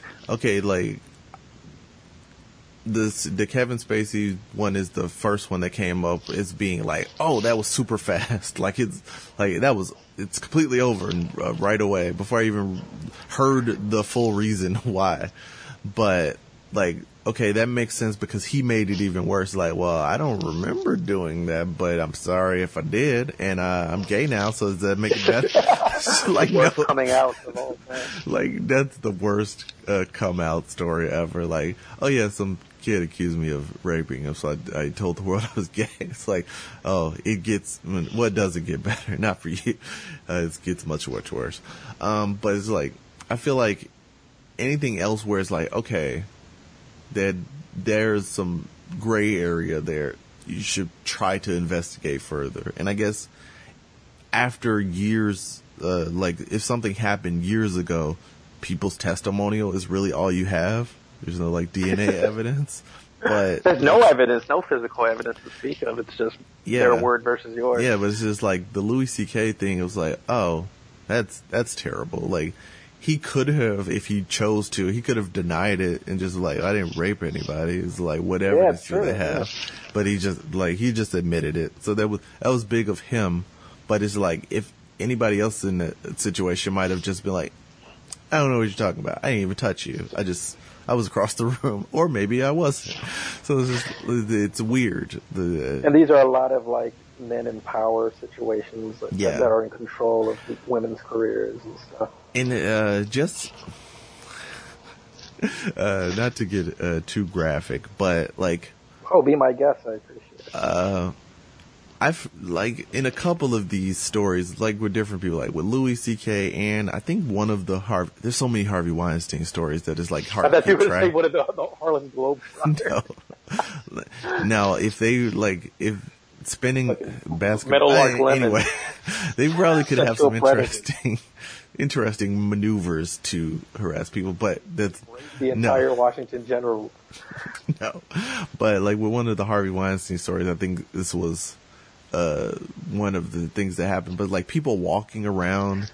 the Kevin Spacey one is the first one that came up as being like, oh, that was super fast. Like it's completely over right away before I even heard the full reason why. But like, okay, that makes sense because he made it even worse. Like, well, I don't remember doing that, but I'm sorry if I did, and I'm gay now, so does that make it better? Like, no. Coming out of all that. Like, that's the worst come out story ever. Like, oh yeah, some kid accused me of raping him, so I told the world I was gay. It's like, oh, it doesn't get better? Not for you. It gets much worse. But it's like, I feel like anything else where it's like, okay, that there's some gray area there, you should try to investigate further. And I guess after years, like if something happened years ago, people's testimonial is really all you have. There's no like DNA evidence, but there's no evidence, no physical evidence to speak of. It's just their word versus yours. Yeah, but it's just like the Louis C.K. thing. It was like, oh, that's terrible. Like, he could have, if he chose to, he could have denied it and just like, I didn't rape anybody. It's like, whatever evidence do they have? Yeah. But he just admitted it. So that was big of him. But it's like, if anybody else in that situation might have just been like, I don't know what you're talking about. I didn't even touch you. I was across the room, or maybe I wasn't. So it's weird. And these are a lot of like men in power situations that are in control of women's careers and stuff. And just not to get too graphic, but like, be my guest. I appreciate it. I've like in a couple of these stories, like with different people, like with Louis C.K. and I think one of the there's so many Harvey Weinstein stories that is like hard to keep track. I thought you were going to say one of the Harlem Globetrotters. No, if spinning like basketball, anyway, they probably could have some interesting interesting maneuvers to harass people, but that's the entire Washington General. No, but like with one of the Harvey Weinstein stories, I think this was one of the things that happened. But like people walking around,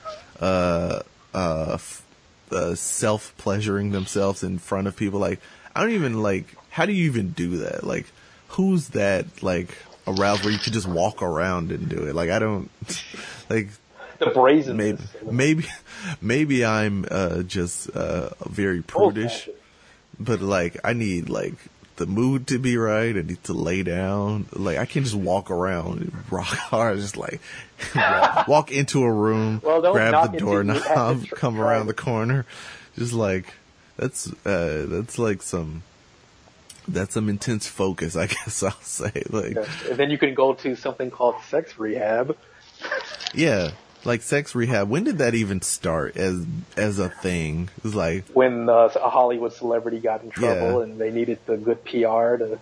self-pleasuring themselves in front of people. Like I don't even like. How do you even do that? Like who's that? Like aroused where you could just walk around and do it? Like I don't like. The brazenness. Maybe I'm just very prudish, but like I need like the mood to be right. I need to lay down. Like I can't just walk around and rock hard. Just like walk into a room, grab the doorknob, come around the corner. Just like that's like some intense focus, I guess I'll say. Like, and then you can go to something called sex rehab. Yeah. Like sex rehab, when did that even start as a thing? It was like when a Hollywood celebrity got in trouble and they needed the good PR to,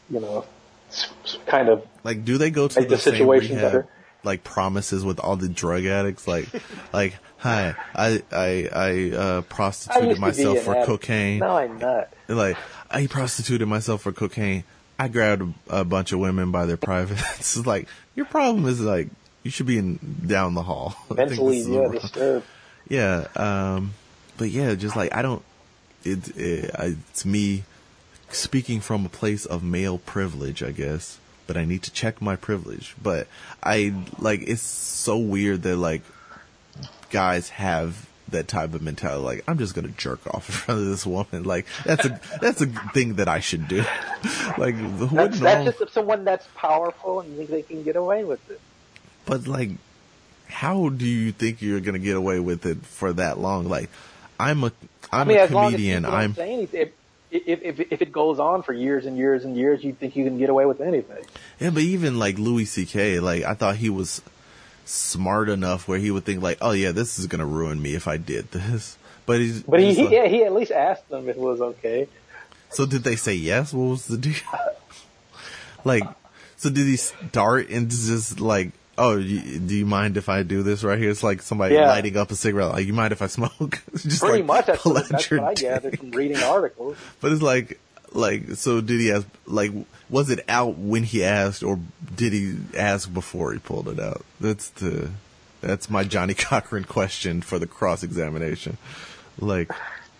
kind of like do they go to the same rehab better? Like promises with all the drug addicts? Like hi, I prostituted myself for cocaine. No, I'm not. Like I prostituted myself for cocaine. I grabbed a bunch of women by their privates. It's like your problem is like. You should be down the hall. Mentally, disturbed. Yeah, but yeah, just like I don't. It's me speaking from a place of male privilege, I guess. But I need to check my privilege. But it's so weird that like guys have that type of mentality. Like I'm just gonna jerk off in front of this woman. Like that's a thing that I should do. Like that's just someone that's powerful and you think they can get away with it. But like, how do you think you're gonna get away with it for that long? Like, I'm a comedian. I'm saying if it goes on for years and years and years, you think you can get away with anything. Yeah, but even like Louis C.K., like I thought he was smart enough where he would think like, oh yeah, this is gonna ruin me if I did this. But he at least asked them if it was okay. So did they say yes? What was the deal? Like, so did he start and just like? Oh, do you mind if I do this right here? It's like somebody lighting up a cigarette. Like, you mind if I smoke? Just pretty like, much. That's what I gathered from reading articles. But it's like, so did he ask, like, was it out when he asked or did he ask before he pulled it out? That's my Johnny Cochran question for the cross-examination. Like,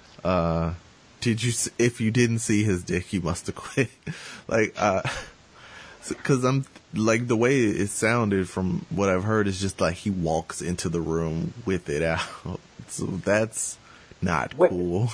if you didn't see his dick, you must have quit. Like, cause I'm, like, the way it sounded from what I've heard is just like he walks into the room with it out. So that's not cool.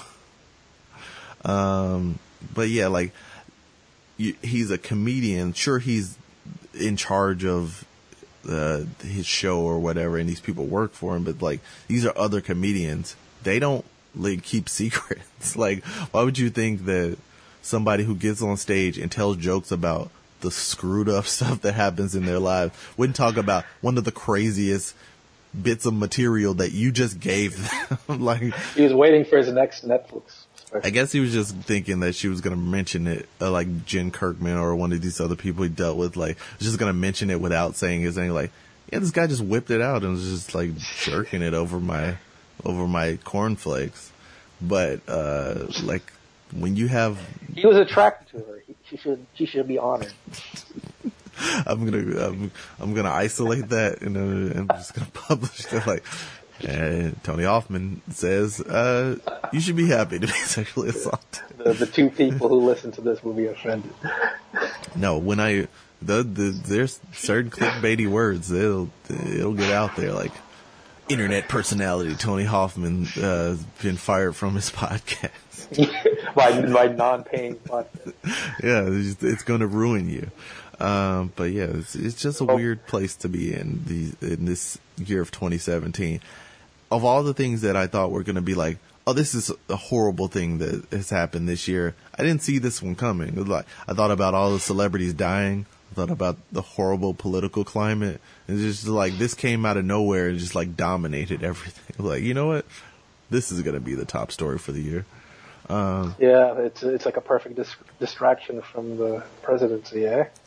But yeah, like, he's a comedian. Sure, he's in charge of his show or whatever, and these people work for him, but like, these are other comedians. They don't, like, keep secrets. Like, why would you think that somebody who gets on stage and tells jokes about the screwed up stuff that happens in their lives wouldn't talk about one of the craziest bits of material that you just gave them? Like, he was waiting for his next Netflix special. I guess he was just thinking that she was going to mention it, like Jen Kirkman or one of these other people he dealt with, like, was just going to mention it without saying his name. Like, yeah, this guy just whipped it out and was just like jerking it over my cornflakes. But like, when you have, he was attracted to her. She should be honored. I'm gonna isolate that and I'm just gonna publish that. Like, Tony Hoffman says you should be happy to be sexually assaulted. The two people who listen to this will be offended. No, when there's certain clickbaity words, it'll get out there, like, internet personality Tony Hoffman been fired from his podcast. by non-paying podcast. Yeah, it's going to ruin you. But yeah, it's just a weird place to be in this year of 2017. Of all the things that I thought were going to be like, oh, this is a horrible thing that has happened this year, I didn't see this one coming. It was like, I thought about all the celebrities dying. I thought about the horrible political climate. And just like, this came out of nowhere and just like dominated everything. Like, you know what? This is going to be the top story for the year. Yeah, it's like a perfect distraction from the presidency, eh?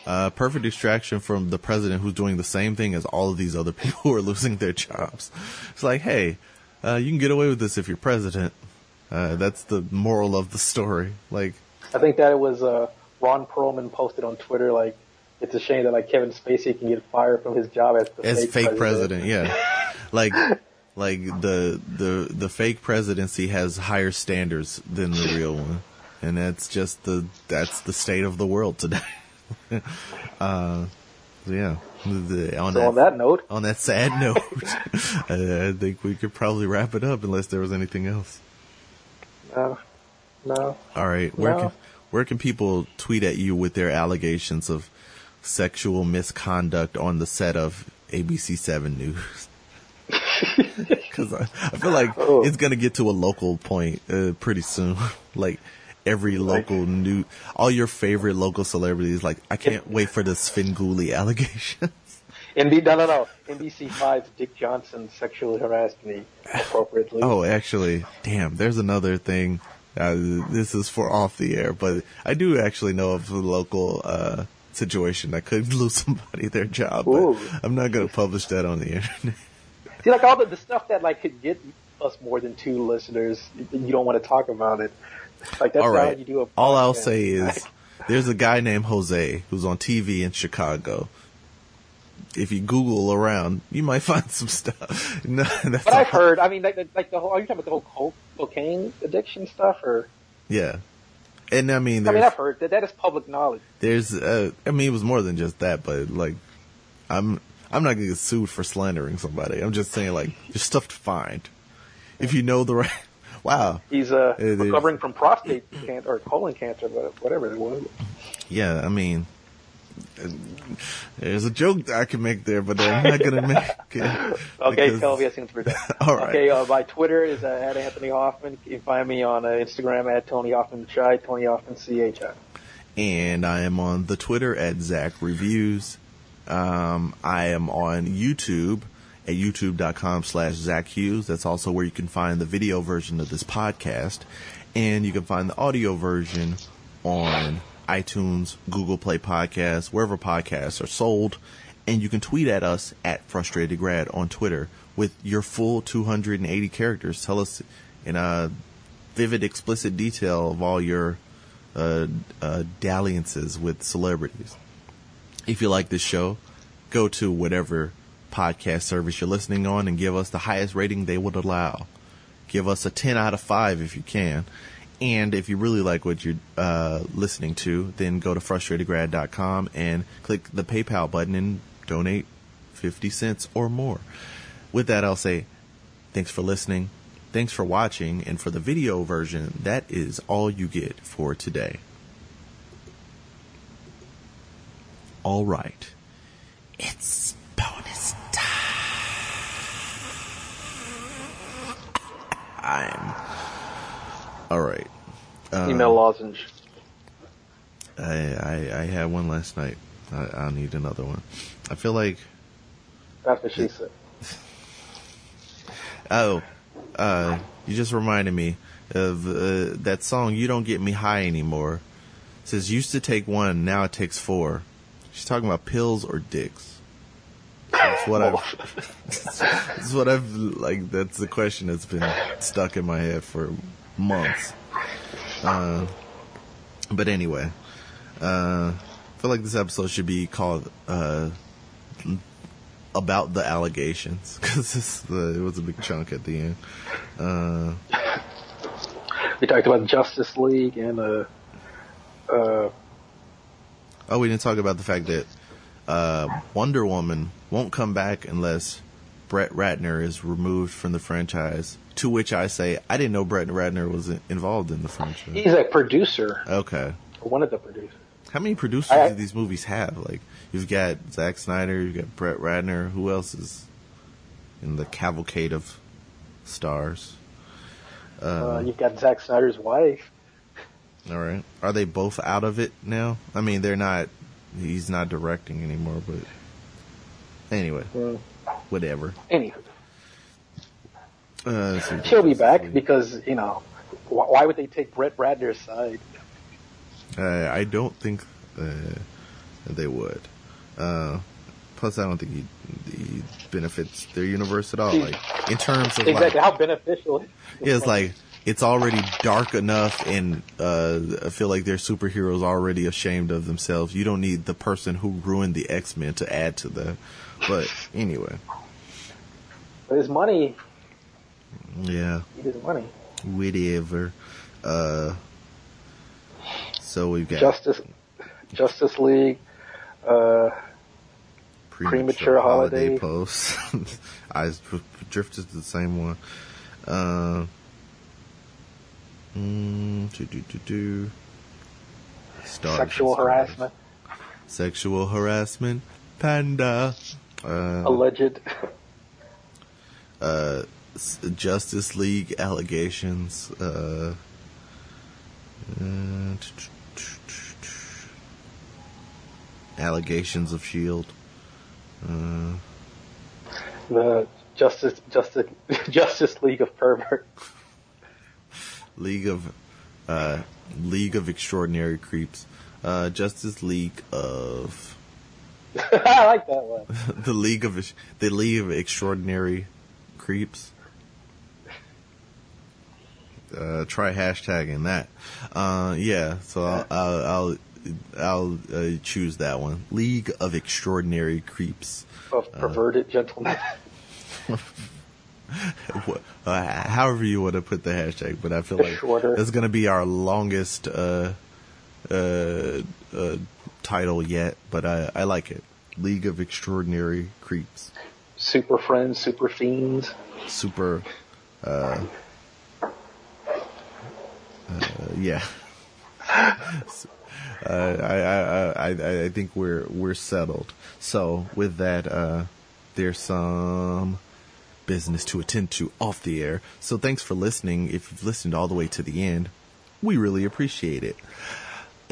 Perfect distraction from the president who's doing the same thing as all of these other people who are losing their jobs. It's like, hey, you can get away with this if you're president. That's the moral of the story. Like, I think that it was Ron Perlman posted on Twitter, like, it's a shame that like Kevin Spacey can get fired from his job as the fake president. Yeah, like the fake presidency has higher standards than the real one, and that's just that's the state of the world today. Yeah. On that sad note, I think we could probably wrap it up unless there was anything else. No. All right. Where can people tweet at you with their allegations of sexual misconduct on the set of ABC 7 News? Because I feel like it's going to get to a local point pretty soon. Like every local all your favorite local celebrities, like, I can't wait for the Svengoolie allegations. No. NBC5's Dick Johnson sexually harassed me appropriately. Oh, actually, damn, there's another thing. This is for off the air, but I do actually know of a local situation that could lose somebody their job, but I'm not going to publish that on the internet. See, like all the stuff that like could get us more than 2 listeners, you don't want to talk about it. Like that's how you do a podcast. All I'll say is there's a guy named Jose who's on TV in Chicago. If you Google around, you might find some stuff. But I've heard. I mean, like the whole. Are you talking about the whole cocaine addiction stuff, or? Yeah, and I mean, I've heard that is public knowledge. There's, I mean, it was more than just that, but like, I'm not gonna get sued for slandering somebody. I'm just saying, like, there's stuff to find if you know the right. Wow. He's recovering from prostate cancer or colon cancer, whatever it was. Yeah, I mean, there's a joke that I can make there, but I'm not going to make it. Okay, tell me as soon as we're done. All right. Okay, my Twitter is at Anthony Hoffman. You can find me on Instagram at Tony Hoffman Chai, Tony Hoffman CHI. And I am on the Twitter at Zach Reviews. I am on YouTube at youtube.com/Zach Hughes. That's also where you can find the video version of this podcast. And you can find the audio version on iTunes, Google Play Podcasts, wherever podcasts are sold. And you can tweet at us at FrustratedGrad on Twitter with your full 280 characters. Tell us in vivid, explicit detail of all your dalliances with celebrities. If you like this show, go to whatever podcast service you're listening on and give us the highest rating they would allow. Give us a 10 out of 5 if you can. And if you really like what you're listening to, then go to frustratedgrad.com and click the PayPal button and donate 50 cents or more. With that, I'll say thanks for listening. Thanks for watching. And for the video version, that is all you get for today. All right. It's bonus time. All right. Email lozenge. I had one last night. I'll need another one. I feel like... That's what she said. Oh, you just reminded me of that song, You Don't Get Me High Anymore. It says, used to take 1, now it takes 4. She's talking about pills or dicks. That's what that's the question that's been stuck in my head for months. But anyway, I feel like this episode should be called, About the Allegations, because it was a big chunk at the end. We talked about Justice League and, we didn't talk about the fact that Wonder Woman won't come back unless Brett Ratner is removed from the franchise. To which I say, I didn't know Brett Ratner was involved in the franchise. He's a producer. Okay. Or one of the producers. How many producers do these movies have? Like, you've got Zack Snyder, you've got Brett Ratner. Who else is in the cavalcade of stars? You've got Zack Snyder's wife. All right. Are they both out of it now? I mean, he's not directing anymore, but anyway, whatever. Anywho. She'll be back because, why would they take Brett Ratner's side? I don't think They would. Plus, I don't think he benefits their universe at all. Like, in terms of exactly how beneficial. Yeah, it's like it's already dark enough, and I feel like their superheroes already ashamed of themselves. You don't need the person who ruined the X-Men to add to that. But anyway, but his money. Yeah. He did money. Whatever. So we've got Justice League. Premature holiday post. I drifted to the same one. Sexual harassment. Sexual harassment. Panda. Alleged. Justice League allegations. Allegations of S.H.I.E.L.D. The Justice League of Pervert. League of Extraordinary Creeps. Justice League of. I like that one. the League of Extraordinary Creeps. Try hashtagging that. Yeah. So I'll choose that one. League of Extraordinary Creeps. Of perverted gentlemen. However you want to put the hashtag, but I feel like that's going to be our longest title yet, but I like it. League of Extraordinary Creeps. Super Friends, Super Fiends. Super, yeah. I think we're settled. So with that, there's some business to attend to off the air. So thanks for listening. If you've listened all the way to the end, we really appreciate it. Bye.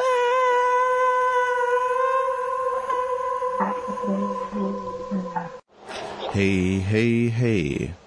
Hey.